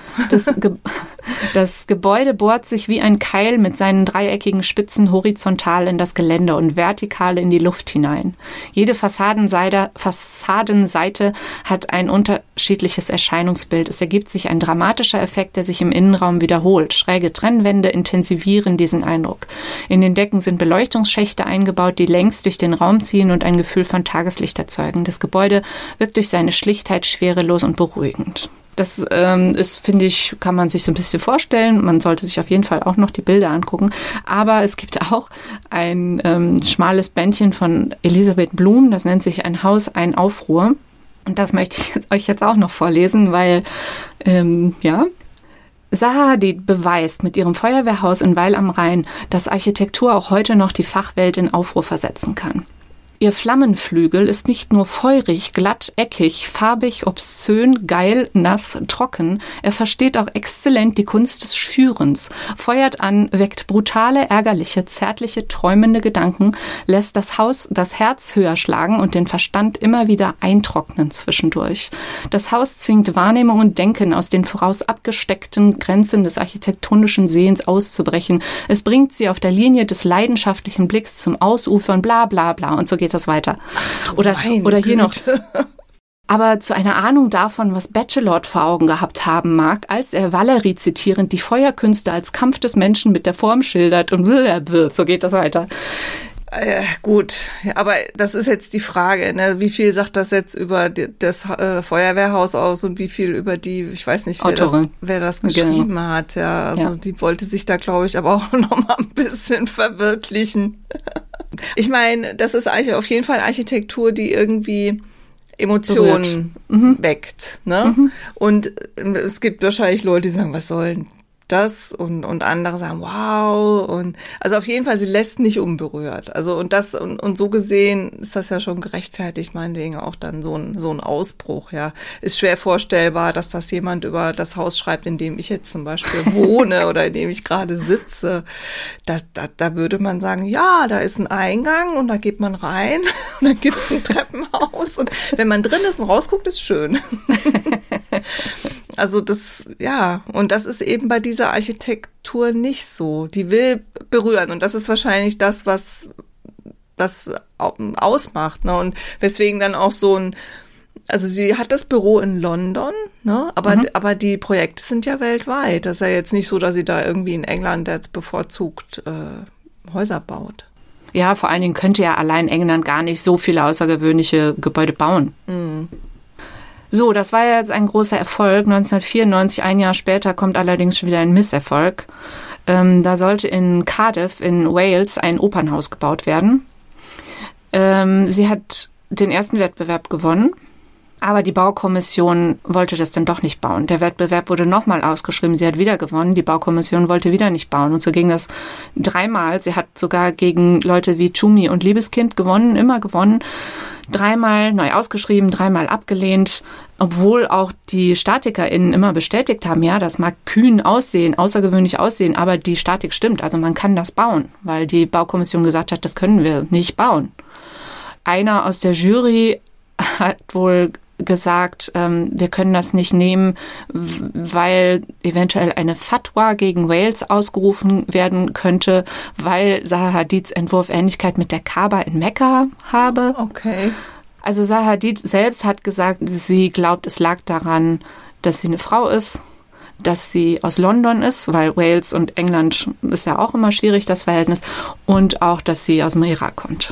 Das Gebäude bohrt sich wie ein Keil mit seinen dreieckigen Spitzen horizontal in das Gelände und vertikal in die Luft hinein. Jede Fassadenseite hat ein unterschiedliches Erscheinungsbild. Es ergibt sich ein dramatischer Effekt, der sich im Innenraum wiederholt. Schräge Trennwände intensivieren diesen Eindruck. In den Decken sind Beleuchtungsschächte eingebaut, die längs durch den Raum ziehen und ein Gefühl von Tageslicht erzeugen. Das Gebäude wirkt durch seine Schlichtheit schwerelos und beruhigend. Das ist, finde ich, kann man sich so ein bisschen vorstellen. Man sollte sich auf jeden Fall auch noch die Bilder angucken. Aber es gibt auch ein schmales Bändchen von Elisabeth Blum, das nennt sich Ein Haus, ein Aufruhr. Und das möchte ich euch jetzt auch noch vorlesen, weil, Zaha Hadid beweist mit ihrem Feuerwehrhaus in Weil am Rhein, dass Architektur auch heute noch die Fachwelt in Aufruhr versetzen kann. Ihr Flammenflügel ist nicht nur feurig, glatt, eckig, farbig, obszön, geil, nass, trocken. Er versteht auch exzellent die Kunst des Schürens, feuert an, weckt brutale, ärgerliche, zärtliche, träumende Gedanken, lässt das Herz höher schlagen und den Verstand immer wieder eintrocknen zwischendurch. Das Haus zwingt Wahrnehmung und Denken aus den voraus abgesteckten Grenzen des architektonischen Sehens auszubrechen. Es bringt sie auf der Linie des leidenschaftlichen Blicks zum Ausufern, bla bla bla, und so geht das weiter. Oder hier noch. Aber zu einer Ahnung davon, was Bachelard vor Augen gehabt haben mag, als er Valerie zitierend die Feuerkünste als Kampf des Menschen mit der Form schildert und so geht das weiter. Gut, aber das ist jetzt die Frage, ne? Wie viel sagt das jetzt über das Feuerwehrhaus aus und wie viel über die, ich weiß nicht, wer das geschrieben hat. Ja, also die wollte sich da, glaube ich, aber auch noch mal ein bisschen verwirklichen. Ich meine, das ist eigentlich auf jeden Fall Architektur, die irgendwie Emotionen weckt, ne? Und es gibt wahrscheinlich Leute, die sagen, was soll denn das? Und andere sagen, wow. Und also auf jeden Fall, sie lässt nicht unberührt. Also und so gesehen ist das ja schon gerechtfertigt, meinetwegen auch dann so ein Ausbruch, ja. Ist schwer vorstellbar, dass das jemand über das Haus schreibt, in dem ich jetzt zum Beispiel wohne oder in dem ich gerade sitze. Da würde man sagen, ja, da ist ein Eingang und da geht man rein und dann gibt es ein Treppenhaus und wenn man drin ist und rausguckt, ist schön. Also und das ist eben bei dieser Architektur nicht so. Die will berühren und das ist wahrscheinlich das, was das ausmacht, ne? Und weswegen dann auch also sie hat das Büro in London, ne? Aber die Projekte sind ja weltweit. Das ist ja jetzt nicht so, dass sie da irgendwie in England jetzt bevorzugt Häuser baut. Ja, vor allen Dingen könnte ja allein England gar nicht so viele außergewöhnliche Gebäude bauen. So, das war ja jetzt ein großer Erfolg. 1994, ein Jahr später, kommt allerdings schon wieder ein Misserfolg. Da sollte in Cardiff in Wales ein Opernhaus gebaut werden. Sie hat den ersten Wettbewerb gewonnen Aber die Baukommission wollte das dann doch nicht bauen. Der Wettbewerb wurde nochmal ausgeschrieben. Sie hat wieder gewonnen. Die Baukommission wollte wieder nicht bauen. Und so ging das 3-mal. Sie hat sogar gegen Leute wie Tschumi und Liebeskind gewonnen, immer gewonnen. 3-mal neu ausgeschrieben, 3-mal abgelehnt. Obwohl auch die StatikerInnen immer bestätigt haben, ja, das mag kühn aussehen, außergewöhnlich aussehen, aber die Statik stimmt. Also man kann das bauen, weil die Baukommission gesagt hat, das können wir nicht bauen. Einer aus der Jury hat wohl gesagt, wir können das nicht nehmen, weil eventuell eine Fatwa gegen Wales ausgerufen werden könnte, weil Zaha Hadids Entwurf Ähnlichkeit mit der Kaaba in Mekka habe. Okay. Also Zaha Hadid selbst hat gesagt, sie glaubt, es lag daran, dass sie eine Frau ist, dass sie aus London ist, weil Wales und England ist ja auch immer schwierig, das Verhältnis, und auch, dass sie aus dem Irak kommt.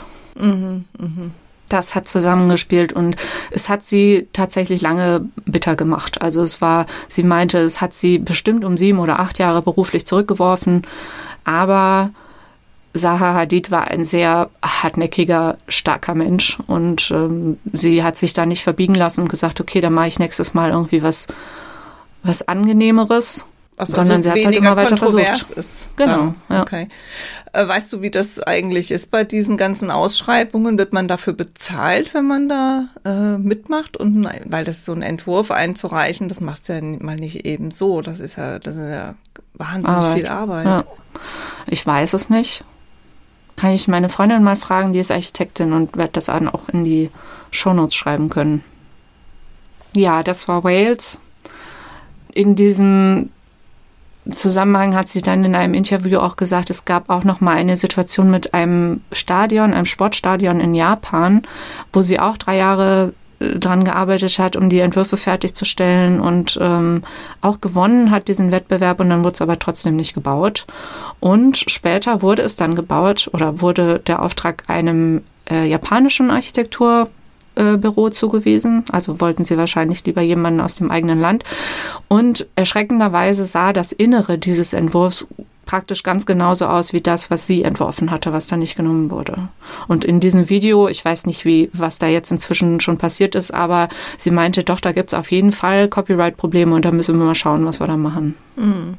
Das hat zusammengespielt und es hat sie tatsächlich lange bitter gemacht. Also sie meinte, es hat sie bestimmt um 7 oder 8 Jahre beruflich zurückgeworfen, aber Zaha Hadid war ein sehr hartnäckiger, starker Mensch und sie hat sich da nicht verbiegen lassen und gesagt, okay, dann mache ich nächstes Mal irgendwie was Angenehmeres. Sondern sie hat es halt immer weiter versucht. Ist. Genau, ja. Okay. Weißt du, wie das eigentlich ist bei diesen ganzen Ausschreibungen? Wird man dafür bezahlt, wenn man da mitmacht? Und weil das so ein Entwurf einzureichen, das machst du ja mal nicht eben so. Das ist ja wahnsinnig viel Arbeit. Ja. Ich weiß es nicht. Kann ich meine Freundin mal fragen, die ist Architektin und werde das dann auch in die Shownotes schreiben können. Ja, das war Wales. In diesem Zusammenhang hat sie dann in einem Interview auch gesagt, es gab auch noch mal eine Situation mit einem Sportstadion in Japan, wo sie auch 3 Jahre dran gearbeitet hat, um die Entwürfe fertigzustellen und auch gewonnen hat diesen Wettbewerb und dann wurde es aber trotzdem nicht gebaut. Und später wurde es dann gebaut oder wurde der Auftrag einem japanischen Architekturbüro zugewiesen. Also wollten sie wahrscheinlich lieber jemanden aus dem eigenen Land. Und erschreckenderweise sah das Innere dieses Entwurfs praktisch ganz genauso aus wie das, was sie entworfen hatte, was da nicht genommen wurde. Und in diesem Video, ich weiß nicht, was da jetzt inzwischen schon passiert ist, aber sie meinte, doch, da gibt es auf jeden Fall Copyright-Probleme und da müssen wir mal schauen, was wir da machen. Mhm.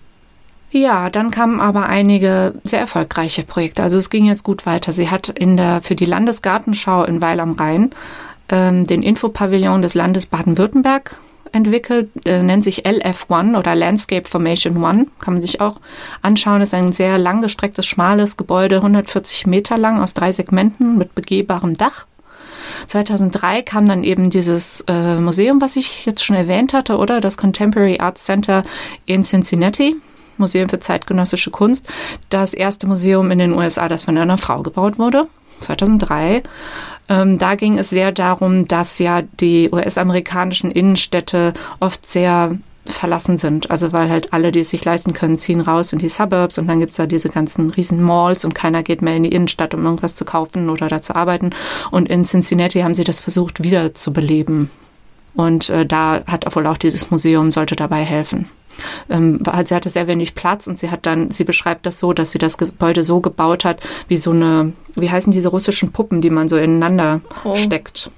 Ja, dann kamen aber einige sehr erfolgreiche Projekte. Also es ging jetzt gut weiter. Sie hat für die Landesgartenschau in Weil am Rhein den Infopavillon des Landes Baden-Württemberg entwickelt, nennt sich LF1 oder Landscape Formation 1, kann man sich auch anschauen. Das ist ein sehr langgestrecktes, schmales Gebäude, 140 Meter lang, aus 3 Segmenten mit begehbarem Dach. 2003 kam dann eben dieses Museum, was ich jetzt schon erwähnt hatte, oder? Das Contemporary Arts Center in Cincinnati. Museum für zeitgenössische Kunst, das erste Museum in den USA, das von einer Frau gebaut wurde, 2003. Da ging es sehr darum, dass ja die US-amerikanischen Innenstädte oft sehr verlassen sind. Also weil halt alle, die es sich leisten können, ziehen raus in die Suburbs und dann gibt es da diese ganzen riesen Malls und keiner geht mehr in die Innenstadt, um irgendwas zu kaufen oder da zu arbeiten. Und in Cincinnati haben sie das versucht, wieder zu beleben. Und da hat wohl auch dieses Museum, sollte dabei helfen. Sie hatte sehr wenig Platz und sie beschreibt das so, dass sie das Gebäude so gebaut hat, wie so eine, wie heißen diese russischen Puppen, die man so ineinander steckt.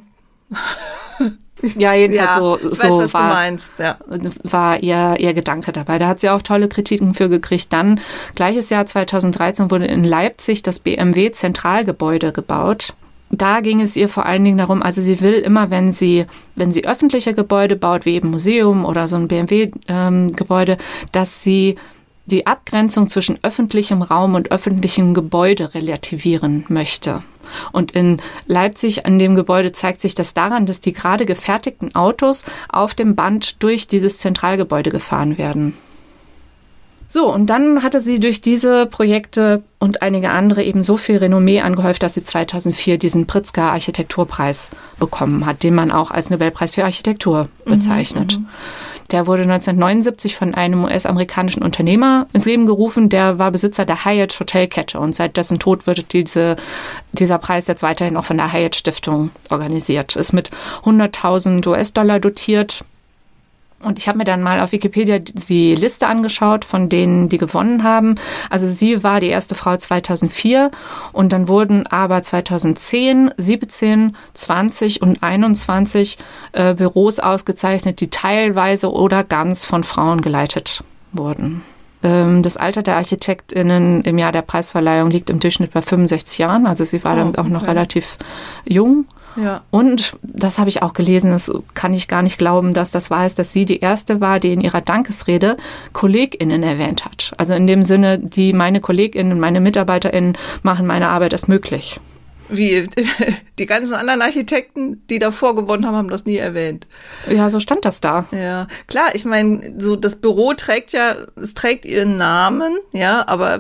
Ja, jedenfalls so weiß, was du meinst. Ja. War ihr Gedanke dabei. Da hat sie auch tolle Kritiken für gekriegt. Dann, gleiches Jahr 2013, wurde in Leipzig das BMW-Zentralgebäude gebaut. Da ging es ihr vor allen Dingen darum, also sie will immer, wenn sie öffentliche Gebäude baut, wie eben Museum oder so ein BMW-Gebäude, dass sie die Abgrenzung zwischen öffentlichem Raum und öffentlichem Gebäude relativieren möchte. Und in Leipzig an dem Gebäude zeigt sich das daran, dass die gerade gefertigten Autos auf dem Band durch dieses Zentralgebäude gefahren werden. So, und dann hatte sie durch diese Projekte und einige andere eben so viel Renommee angehäuft, dass sie 2004 diesen Pritzker Architekturpreis bekommen hat, den man auch als Nobelpreis für Architektur bezeichnet. Der wurde 1979 von einem US-amerikanischen Unternehmer ins Leben gerufen, der war Besitzer der Hyatt Hotelkette und seit dessen Tod wird dieser Preis jetzt weiterhin auch von der Hyatt Stiftung organisiert. Ist mit $100.000 dotiert. Und ich habe mir dann mal auf Wikipedia die Liste angeschaut von denen, die gewonnen haben. Also sie war die erste Frau 2004 und dann wurden aber 2010, 17, 20 und 21 Büros ausgezeichnet, die teilweise oder ganz von Frauen geleitet wurden. Das Alter der ArchitektInnen im Jahr der Preisverleihung liegt im Durchschnitt bei 65 Jahren. Also sie war dann auch noch relativ jung. Ja. Und das habe ich auch gelesen, das kann ich gar nicht glauben, dass das wahr ist, dass sie die erste war, die in ihrer Dankesrede KollegInnen erwähnt hat. Also in dem Sinne, meine KollegInnen, meine MitarbeiterInnen machen meine Arbeit erst möglich. Wie die ganzen anderen Architekten, die davor gewonnen haben, haben das nie erwähnt. Ja, so stand das da. Ja, klar, ich meine, so das Büro trägt ihren Namen, ja, aber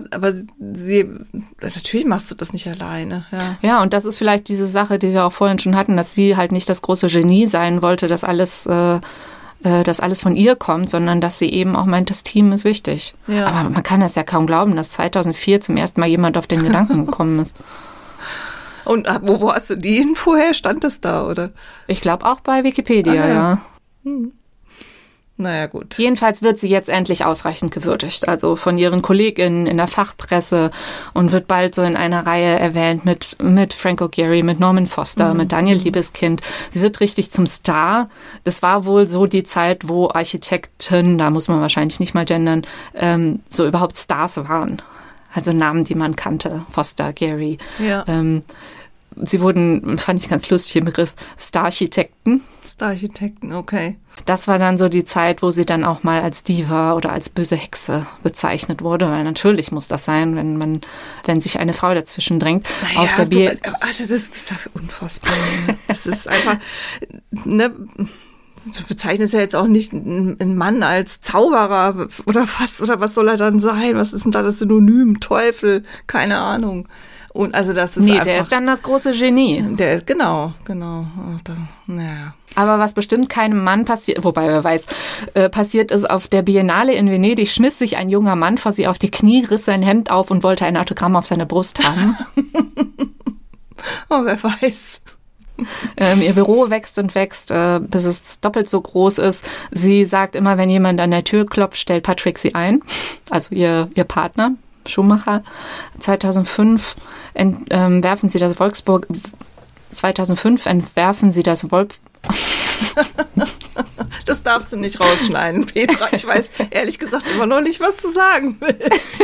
natürlich machst du das nicht alleine, ja. Ja, und das ist vielleicht diese Sache, die wir auch vorhin schon hatten, dass sie halt nicht das große Genie sein wollte, dass alles von ihr kommt, sondern dass sie eben auch meint, das Team ist wichtig. Ja. Aber man kann das ja kaum glauben, dass 2004 zum ersten Mal jemand auf den Gedanken gekommen ist. Und wo hast du die Info her? Stand das da, oder? Ich glaube auch bei Wikipedia, ja. Naja, gut. Jedenfalls wird sie jetzt endlich ausreichend gewürdigt, also von ihren KollegInnen in der Fachpresse und wird bald so in einer Reihe erwähnt mit Frank O'Gehry, mit Norman Foster, mit Daniel Liebeskind. Sie wird richtig zum Star. Das war wohl so die Zeit, wo Architekten, da muss man wahrscheinlich nicht mal gendern, so überhaupt Stars waren. Also Namen, die man kannte, Foster, Gehry. Ja. Sie wurden, fand ich ganz lustig, im Begriff Stararchitekten. Stararchitekten, okay. Das war dann so die Zeit, wo sie dann auch mal als Diva oder als böse Hexe bezeichnet wurde, weil natürlich muss das sein, wenn sich eine Frau dazwischen drängt. Naja, auf der also das ist unfassbar. Das ist einfach, ne, du bezeichnest ja jetzt auch nicht einen Mann als Zauberer oder was soll er dann sein? Was ist denn da das Synonym? Teufel? Keine Ahnung. Und also das ist der ist dann das große Genie. Genau. Naja. Aber was bestimmt keinem Mann passiert, wobei wer weiß, passiert ist, auf der Biennale in Venedig schmiss sich ein junger Mann vor sie auf die Knie, riss sein Hemd auf und wollte ein Autogramm auf seine Brust haben. Oh, wer weiß. Ihr Büro wächst und wächst, bis es doppelt so groß ist. Sie sagt immer, wenn jemand an der Tür klopft, stellt Patrick sie ein, also ihr Partner. Schumacher. 2005 entwerfen sie das Das darfst du nicht rausschneiden, Petra. Ich weiß ehrlich gesagt immer noch nicht, was du sagen willst.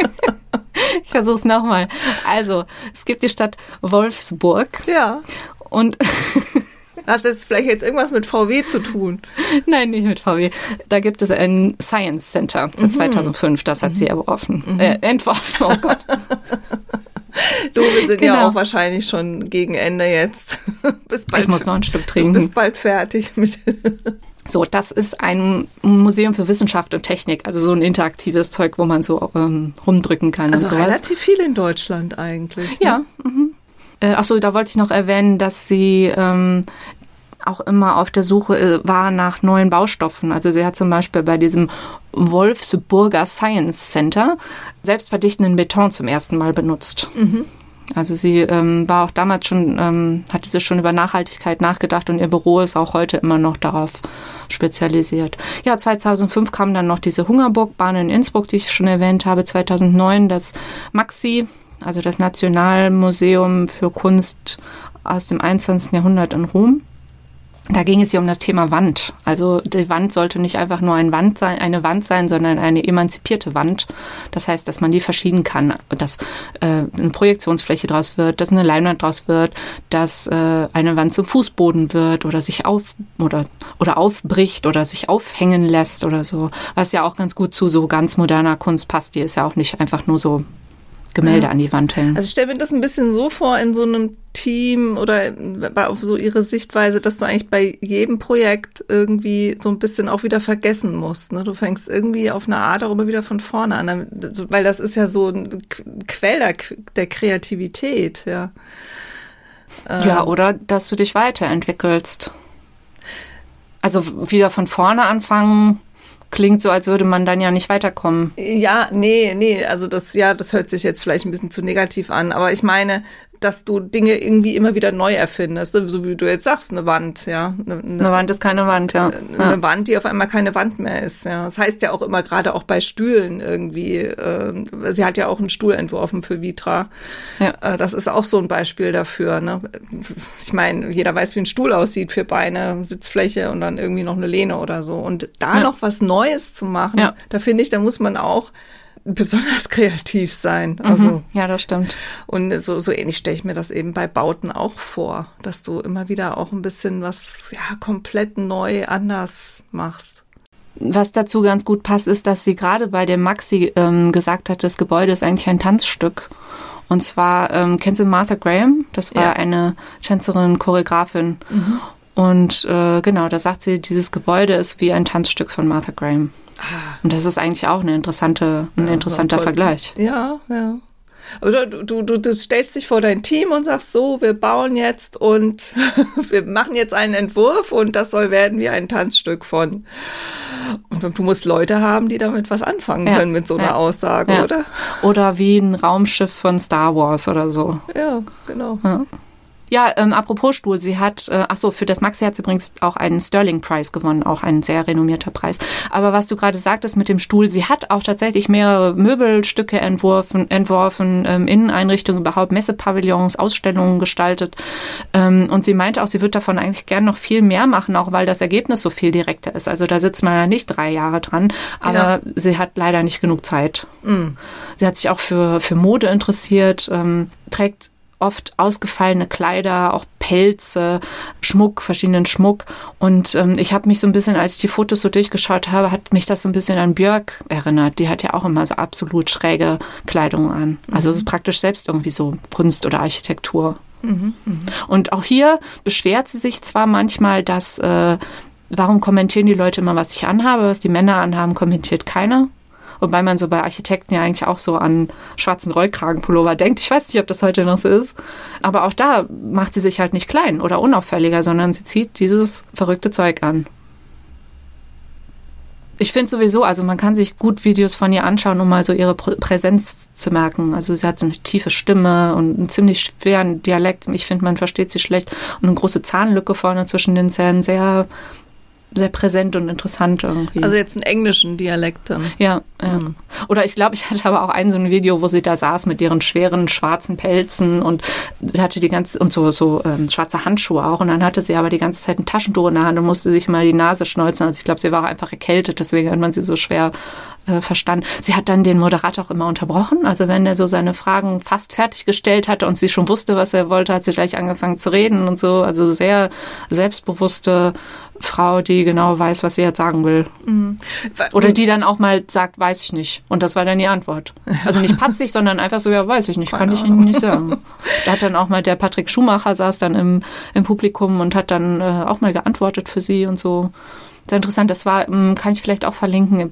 Ich versuch's nochmal. Also, es gibt die Stadt Wolfsburg. Ja. Und hat das vielleicht jetzt irgendwas mit VW zu tun? Nein, nicht mit VW. Da gibt es ein Science Center seit 2005. Das hat sie entworfen. Oh Gott. Du, wir sind ja auch wahrscheinlich schon gegen Ende jetzt. Bis bald, ich muss noch ein Stück trinken. Du bist bald fertig mit. So, das ist ein Museum für Wissenschaft und Technik, also so ein interaktives Zeug, wo man so rumdrücken kann. Also und sowas. Relativ viel in Deutschland eigentlich. Ne? Ja. Achso, da wollte ich noch erwähnen, dass sie auch immer auf der Suche war nach neuen Baustoffen. Also sie hat zum Beispiel bei diesem Wolfsburger Science Center selbstverdichtenden Beton zum ersten Mal benutzt. Also sie war auch damals schon, hatte sie schon über Nachhaltigkeit nachgedacht und ihr Büro ist auch heute immer noch darauf spezialisiert. Ja, 2005 kam dann noch diese Hungerburgbahn in Innsbruck, die ich schon erwähnt habe. 2009 das MAXXI, also das Nationalmuseum für Kunst aus dem 21. Jahrhundert in Rom. Da ging es hier um das Thema Wand. Also die Wand sollte nicht einfach nur eine Wand sein, sondern eine emanzipierte Wand. Das heißt, dass man die verschieben kann, dass eine Projektionsfläche draus wird, dass eine Leinwand draus wird, dass eine Wand zum Fußboden wird oder sich oder aufbricht oder sich aufhängen lässt oder so. Was ja auch ganz gut zu so ganz moderner Kunst passt. Die ist ja auch nicht einfach nur so Gemälde an die Wand hängen. Also ich stelle mir das ein bisschen so vor in so einem Team oder auf so ihre Sichtweise, dass du eigentlich bei jedem Projekt irgendwie so ein bisschen auch wieder vergessen musst. Ne? Du fängst irgendwie auf eine Art auch immer wieder von vorne an, weil das ist ja so ein Quell der Kreativität. Ja, ja, oder dass du dich weiterentwickelst. Also wieder von vorne anfangen. Klingt so, als würde man dann ja nicht weiterkommen. Ja, nee, also das hört sich jetzt vielleicht ein bisschen zu negativ an, aber ich meine, dass du Dinge irgendwie immer wieder neu erfindest. So wie du jetzt sagst, eine Wand, ja. Eine Wand ist keine Wand, ja. Eine Wand, die auf einmal keine Wand mehr ist, ja. Das heißt ja auch immer, gerade auch bei Stühlen irgendwie, sie hat ja auch einen Stuhl entworfen für Vitra. Ja. Das ist auch so ein Beispiel dafür, ne? Ich meine, jeder weiß, wie ein Stuhl aussieht, 4 Beine, Sitzfläche und dann irgendwie noch eine Lehne oder so. Und da noch was Neues zu machen, da finde ich, da muss man auch besonders kreativ sein. Also, ja, das stimmt. Und so ähnlich stelle ich mir das eben bei Bauten auch vor, dass du immer wieder auch ein bisschen was komplett neu anders machst. Was dazu ganz gut passt, ist, dass sie gerade bei dem Maxi gesagt hat, das Gebäude ist eigentlich ein Tanzstück. Und zwar, kennst du Martha Graham? Das war eine Tänzerin, Choreografin. Und genau, da sagt sie, dieses Gebäude ist wie ein Tanzstück von Martha Graham. Und das ist eigentlich auch ein interessanter Vergleich. Ja. Oder du stellst dich vor dein Team und sagst so, wir bauen jetzt und wir machen jetzt einen Entwurf und das soll werden wie ein Tanzstück von. Und du musst Leute haben, die damit was anfangen können mit so einer Aussage, oder? Oder wie ein Raumschiff von Star Wars oder so. Ja, genau. Ja, apropos Stuhl, sie hat, für das Maxi hat sie übrigens auch einen Sterling Prize gewonnen, auch ein sehr renommierter Preis. Aber was du gerade sagtest mit dem Stuhl, sie hat auch tatsächlich mehrere Möbelstücke entworfen, Inneneinrichtungen, überhaupt Messepavillons, Ausstellungen gestaltet. Und sie meinte auch, sie wird davon eigentlich gern noch viel mehr machen, auch weil das Ergebnis so viel direkter ist. Also da sitzt man ja nicht 3 Jahre dran, aber sie hat leider nicht genug Zeit. Sie hat sich auch für Mode interessiert, trägt oft ausgefallene Kleider, auch Pelze, Schmuck, verschiedenen Schmuck. Und ich habe mich so ein bisschen, als ich die Fotos so durchgeschaut habe, hat mich das so ein bisschen an Björk erinnert. Die hat ja auch immer so absolut schräge Kleidung an. Also es ist praktisch selbst irgendwie so Kunst oder Architektur. Und auch hier beschwert sie sich zwar manchmal, dass, warum kommentieren die Leute immer, was ich anhabe, was die Männer anhaben, kommentiert keiner. Wobei man so bei Architekten ja eigentlich auch so an schwarzen Rollkragenpullover denkt. Ich weiß nicht, ob das heute noch so ist. Aber auch da macht sie sich halt nicht klein oder unauffälliger, sondern sie zieht dieses verrückte Zeug an. Ich finde sowieso, also man kann sich gut Videos von ihr anschauen, um mal so ihre Präsenz zu merken. Also sie hat so eine tiefe Stimme und einen ziemlich schweren Dialekt. Ich finde, man versteht sie schlecht. Und eine große Zahnlücke vorne zwischen den Zähnen. Sehr präsent und interessant irgendwie. Also jetzt einen englischen Dialekt dann. Ja. Oder ich glaube, ich hatte aber auch so ein Video, wo sie da saß mit ihren schweren schwarzen Pelzen und sie hatte so schwarze Handschuhe auch und dann hatte sie aber die ganze Zeit ein Taschentuch in der Hand und musste sich mal die Nase schneuzen. Also ich glaube, sie war auch einfach erkältet, deswegen hat man sie so schwer verstanden. Sie hat dann den Moderator auch immer unterbrochen. Also wenn er so seine Fragen fast fertiggestellt hatte und sie schon wusste, was er wollte, hat sie gleich angefangen zu reden und so. Also sehr selbstbewusste Frau, die genau weiß, was sie jetzt sagen will. Oder die dann auch mal sagt, weiß ich nicht. Und das war dann die Antwort. Also nicht patzig, sondern einfach so, ja, weiß ich nicht, kann ich Ihnen nicht sagen. Da hat dann auch mal der Patrick Schumacher saß dann im Publikum und hat dann auch mal geantwortet für sie und so. Sehr interessant. Das war, kann ich vielleicht auch verlinken,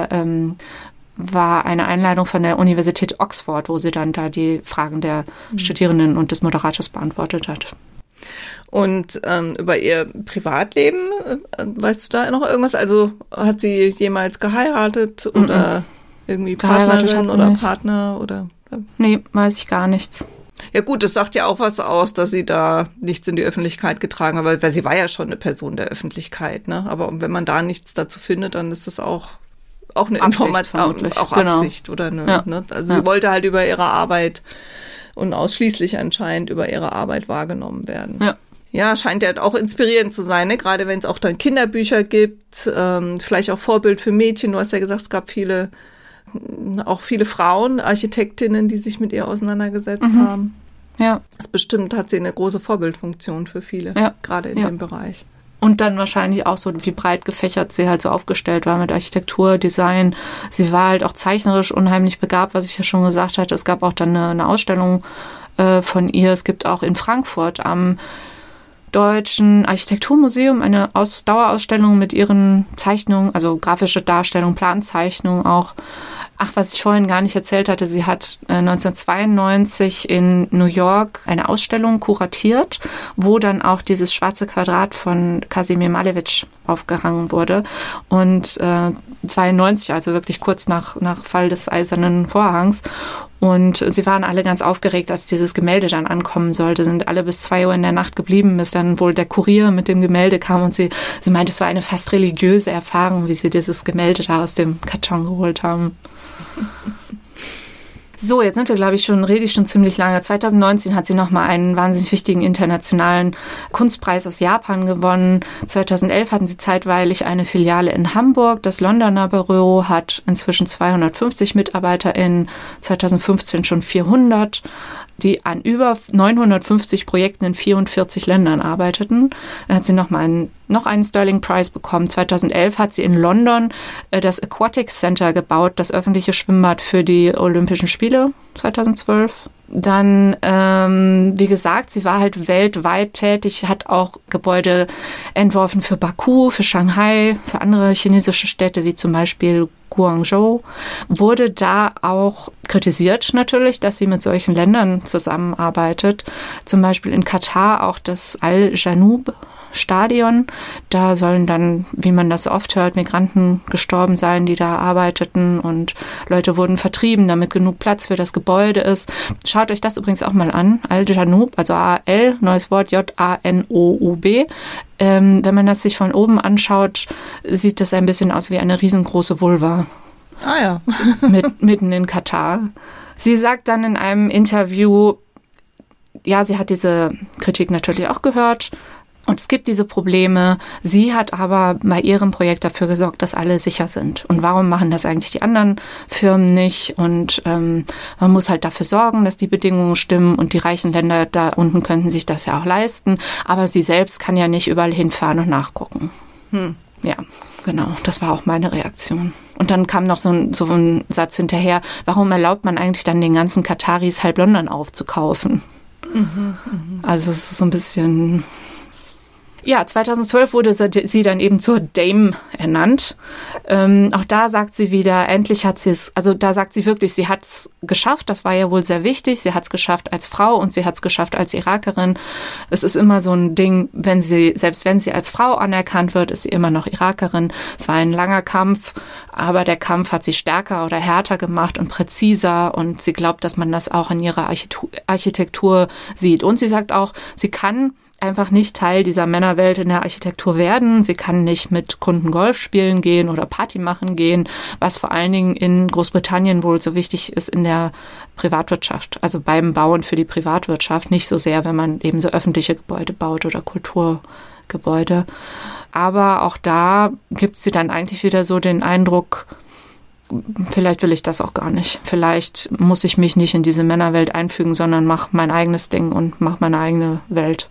war eine Einladung von der Universität Oxford, wo sie dann da die Fragen der Studierenden und des Moderators beantwortet hat. Und über ihr Privatleben, weißt du da noch irgendwas? Also hat sie jemals geheiratet oder irgendwie Partnerin oder nicht. Partner? Oder? Nee, weiß ich gar nichts. Ja gut, das sagt ja auch was aus, dass sie da nichts in die Öffentlichkeit getragen hat, weil sie war ja schon eine Person der Öffentlichkeit, ne? Aber wenn man da nichts dazu findet, dann ist das auch eine Information, auch Absicht oder ne? Also sie wollte halt über ihre Arbeit und ausschließlich anscheinend über ihre Arbeit wahrgenommen werden. Ja, scheint ja auch inspirierend zu sein, ne? Gerade wenn es auch dann Kinderbücher gibt, vielleicht auch Vorbild für Mädchen. Du hast ja gesagt, es gab viele Frauen, Architektinnen, die sich mit ihr auseinandergesetzt haben. Ja. Das bestimmt hat sie eine große Vorbildfunktion für viele, gerade in dem Bereich. Und dann wahrscheinlich auch so, wie breit gefächert sie halt so aufgestellt war mit Architektur, Design. Sie war halt auch zeichnerisch unheimlich begabt, was ich ja schon gesagt hatte. Es gab auch dann eine Ausstellung von ihr. Es gibt auch in Frankfurt am Deutschen Architekturmuseum eine Dauerausstellung mit ihren Zeichnungen, also grafische Darstellung, Planzeichnung auch. Ach, was ich vorhin gar nicht erzählt hatte, sie hat 1992 in New York eine Ausstellung kuratiert, wo dann auch dieses schwarze Quadrat von Kasimir Malevich aufgehangen wurde. Und 92, also wirklich kurz nach Fall des Eisernen Vorhangs. Und sie waren alle ganz aufgeregt, als dieses Gemälde dann ankommen sollte, sind alle bis 2 Uhr in der Nacht geblieben, bis dann wohl der Kurier mit dem Gemälde kam und sie meinte, es war eine fast religiöse Erfahrung, wie sie dieses Gemälde da aus dem Karton geholt haben. So, jetzt sind wir, glaube ich, rede ich schon ziemlich lange. 2019 hat sie nochmal einen wahnsinnig wichtigen internationalen Kunstpreis aus Japan gewonnen. 2011 hatten sie zeitweilig eine Filiale in Hamburg. Das Londoner Büro hat inzwischen 250 MitarbeiterInnen, 2015 schon 400, die an über 950 Projekten in 44 Ländern arbeiteten. Dann hat sie noch einen Sterling Prize bekommen. 2011 hat sie in London das Aquatic Center gebaut, das öffentliche Schwimmbad für die Olympischen Spiele 2012. Dann, wie gesagt, sie war halt weltweit tätig, hat auch Gebäude entworfen für Baku, für Shanghai, für andere chinesische Städte, wie zum Beispiel Guangzhou. Wurde da auch kritisiert natürlich, dass sie mit solchen Ländern zusammenarbeitet. Zum Beispiel in Katar auch das Al-Janoub-Stadion. Da sollen dann, wie man das oft hört, Migranten gestorben sein, die da arbeiteten und Leute wurden vertrieben, damit genug Platz für das Gebäude ist. Schaut euch das übrigens auch mal an. Al-Janoub, also A-L, neues Wort, J-A-N-O-U-B. Wenn man das sich von oben anschaut, sieht das ein bisschen aus wie eine riesengroße Vulva. Ah ja. Mitten in Katar. Sie sagt dann in einem Interview, ja, sie hat diese Kritik natürlich auch gehört und es gibt diese Probleme. Sie hat aber bei ihrem Projekt dafür gesorgt, dass alle sicher sind. Und warum machen das eigentlich die anderen Firmen nicht? Und man muss halt dafür sorgen, dass die Bedingungen stimmen und die reichen Länder da unten könnten sich das ja auch leisten. Aber sie selbst kann ja nicht überall hinfahren und nachgucken. Ja, genau. Das war auch meine Reaktion. Und dann kam noch so ein Satz hinterher, warum erlaubt man eigentlich dann den ganzen Kataris halb London aufzukaufen? Also es ist so ein bisschen... Ja, 2012 wurde sie dann eben zur Dame ernannt. Auch da sagt sie wieder, endlich hat sie es, also da sagt sie wirklich, sie hat es geschafft, das war ja wohl sehr wichtig, sie hat es geschafft als Frau und sie hat es geschafft als Irakerin. Es ist immer so ein Ding, selbst wenn sie als Frau anerkannt wird, ist sie immer noch Irakerin. Es war ein langer Kampf, aber der Kampf hat sie stärker oder härter gemacht und präziser und sie glaubt, dass man das auch in ihrer Architektur sieht. Und sie sagt auch, sie kann einfach nicht Teil dieser Männerwelt in der Architektur werden. Sie kann nicht mit Kunden Golf spielen gehen oder Party machen gehen, was vor allen Dingen in Großbritannien wohl so wichtig ist in der Privatwirtschaft. Also beim Bauen für die Privatwirtschaft, nicht so sehr, wenn man eben so öffentliche Gebäude baut oder Kulturgebäude. Aber auch da gibt sie dann eigentlich wieder so den Eindruck, vielleicht will ich das auch gar nicht. Vielleicht muss ich mich nicht in diese Männerwelt einfügen, sondern mache mein eigenes Ding und mache meine eigene Welt.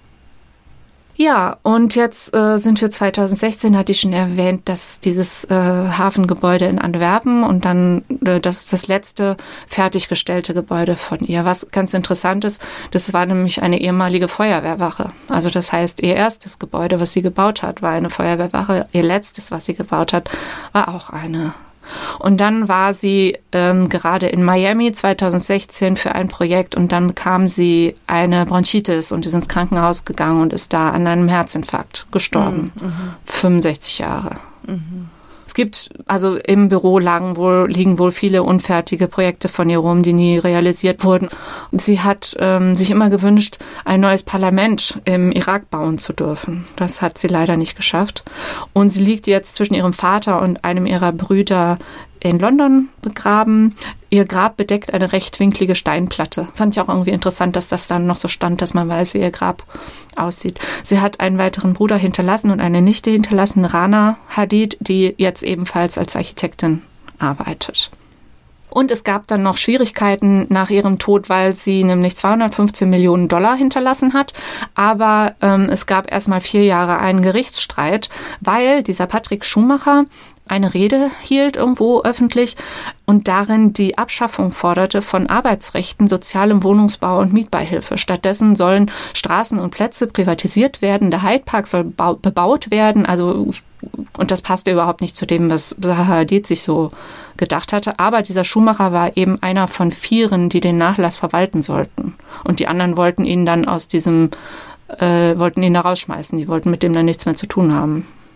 Ja, und jetzt sind wir 2016, hatte ich schon erwähnt, dass dieses Hafengebäude in Antwerpen und dann das ist das letzte fertiggestellte Gebäude von ihr. Was ganz interessant ist, das war nämlich eine ehemalige Feuerwehrwache. Also das heißt, ihr erstes Gebäude, was sie gebaut hat, war eine Feuerwehrwache. Ihr letztes, was sie gebaut hat, war auch eine. Und dann war sie gerade in Miami 2016 für ein Projekt und dann bekam sie eine Bronchitis und ist ins Krankenhaus gegangen und ist da an einem Herzinfarkt gestorben. 65 Jahre. Es gibt, also im Büro liegen wohl viele unfertige Projekte von ihr rum, die nie realisiert wurden. Und sie hat sich immer gewünscht, ein neues Parlament im Irak bauen zu dürfen. Das hat sie leider nicht geschafft. Und sie liegt jetzt zwischen ihrem Vater und einem ihrer Brüder in London begraben. Ihr Grab bedeckt eine rechtwinklige Steinplatte. Fand ich auch irgendwie interessant, dass das dann noch so stand, dass man weiß, wie ihr Grab aussieht. Sie hat einen weiteren Bruder hinterlassen und eine Nichte hinterlassen, Rana Hadid, die jetzt ebenfalls als Architektin arbeitet. Und es gab dann noch Schwierigkeiten nach ihrem Tod, weil sie nämlich 215 Millionen Dollar hinterlassen hat. Aber es gab erstmal 4 Jahre einen Gerichtsstreit, weil dieser Patrick Schumacher eine Rede hielt irgendwo öffentlich und darin die Abschaffung forderte von Arbeitsrechten, sozialem Wohnungsbau und Mietbeihilfe. Stattdessen sollen Straßen und Plätze privatisiert werden, der Hyde Park soll bebaut werden, und das passte überhaupt nicht zu dem, was Zaha Hadid sich so gedacht hatte. Aber dieser Schumacher war eben einer von 4, die den Nachlass verwalten sollten. Und die anderen wollten ihn dann wollten ihn da rausschmeißen. Die wollten mit dem dann nichts mehr zu tun haben.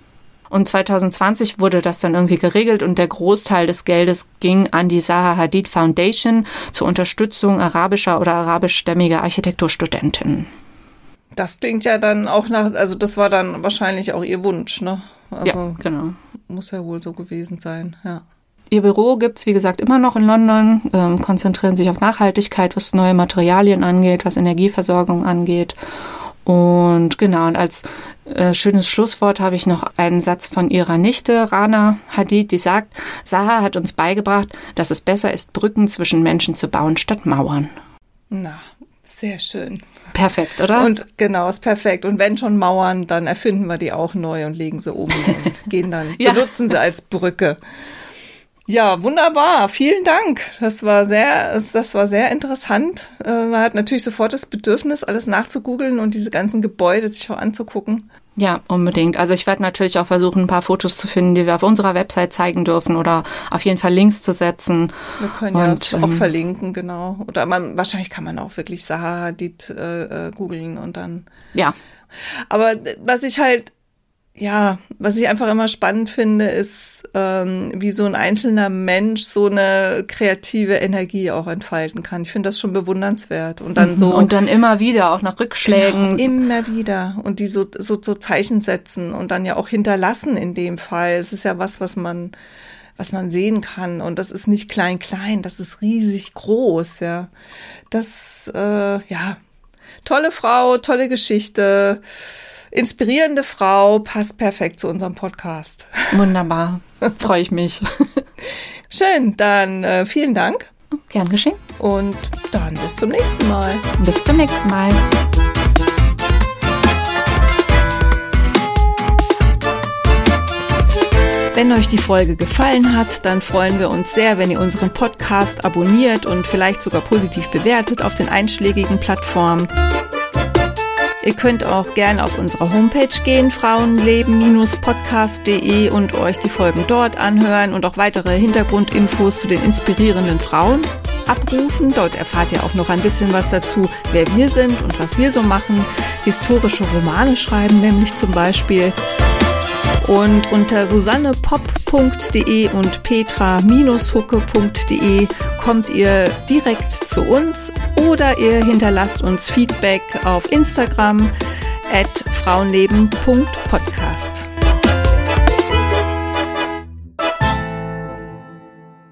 Und 2020 wurde das dann irgendwie geregelt und der Großteil des Geldes ging an die Zaha Hadid Foundation zur Unterstützung arabischer oder arabischstämmiger Architekturstudentinnen. Das klingt ja dann auch nach, also das war dann wahrscheinlich auch ihr Wunsch, ne? Also ja, genau. Muss ja wohl so gewesen sein, ja. Ihr Büro gibt's wie gesagt, immer noch in London, konzentrieren sich auf Nachhaltigkeit, was neue Materialien angeht, was Energieversorgung angeht. Und genau, und als schönes Schlusswort habe ich noch einen Satz von ihrer Nichte, Rana Hadid, die sagt, Zaha hat uns beigebracht, dass es besser ist, Brücken zwischen Menschen zu bauen, statt Mauern. Na, sehr schön. Perfekt, oder? Und genau, ist perfekt. Und wenn schon Mauern, dann erfinden wir die auch neu und legen sie um und gehen dann, benutzen sie als Brücke. Ja, wunderbar. Vielen Dank. Das war sehr interessant. Man hat natürlich sofort das Bedürfnis, alles nachzugoogeln und diese ganzen Gebäude sich auch anzugucken. Ja, unbedingt. Also ich werde natürlich auch versuchen, ein paar Fotos zu finden, die wir auf unserer Website zeigen dürfen oder auf jeden Fall Links zu setzen. Wir können ja auch verlinken, genau. Oder wahrscheinlich kann man auch wirklich Zaha Hadid googeln und dann. Ja. Aber was ich einfach immer spannend finde, ist, wie so ein einzelner Mensch so eine kreative Energie auch entfalten kann. Ich finde das schon bewundernswert. Und dann und dann immer wieder, auch nach Rückschlägen. Genau, immer wieder. Und die so Zeichen setzen und dann ja auch hinterlassen in dem Fall. Es ist ja was man sehen kann. Und das ist nicht klein, das ist riesig groß, ja. Das, tolle Frau, tolle Geschichte. Inspirierende Frau, passt perfekt zu unserem Podcast. Wunderbar, freue ich mich. Schön, dann vielen Dank. Gern geschehen. Und dann bis zum nächsten Mal. Bis zum nächsten Mal. Wenn euch die Folge gefallen hat, dann freuen wir uns sehr, wenn ihr unseren Podcast abonniert und vielleicht sogar positiv bewertet auf den einschlägigen Plattformen. Ihr könnt auch gerne auf unsere Homepage gehen, frauenleben-podcast.de, und euch die Folgen dort anhören und auch weitere Hintergrundinfos zu den inspirierenden Frauen abrufen. Dort erfahrt ihr auch noch ein bisschen was dazu, wer wir sind und was wir so machen. Historische Romane schreiben nämlich zum Beispiel. Und unter susannepop.de und petra-hucke.de kommt ihr direkt zu uns oder ihr hinterlasst uns Feedback auf Instagram @frauenleben.podcast.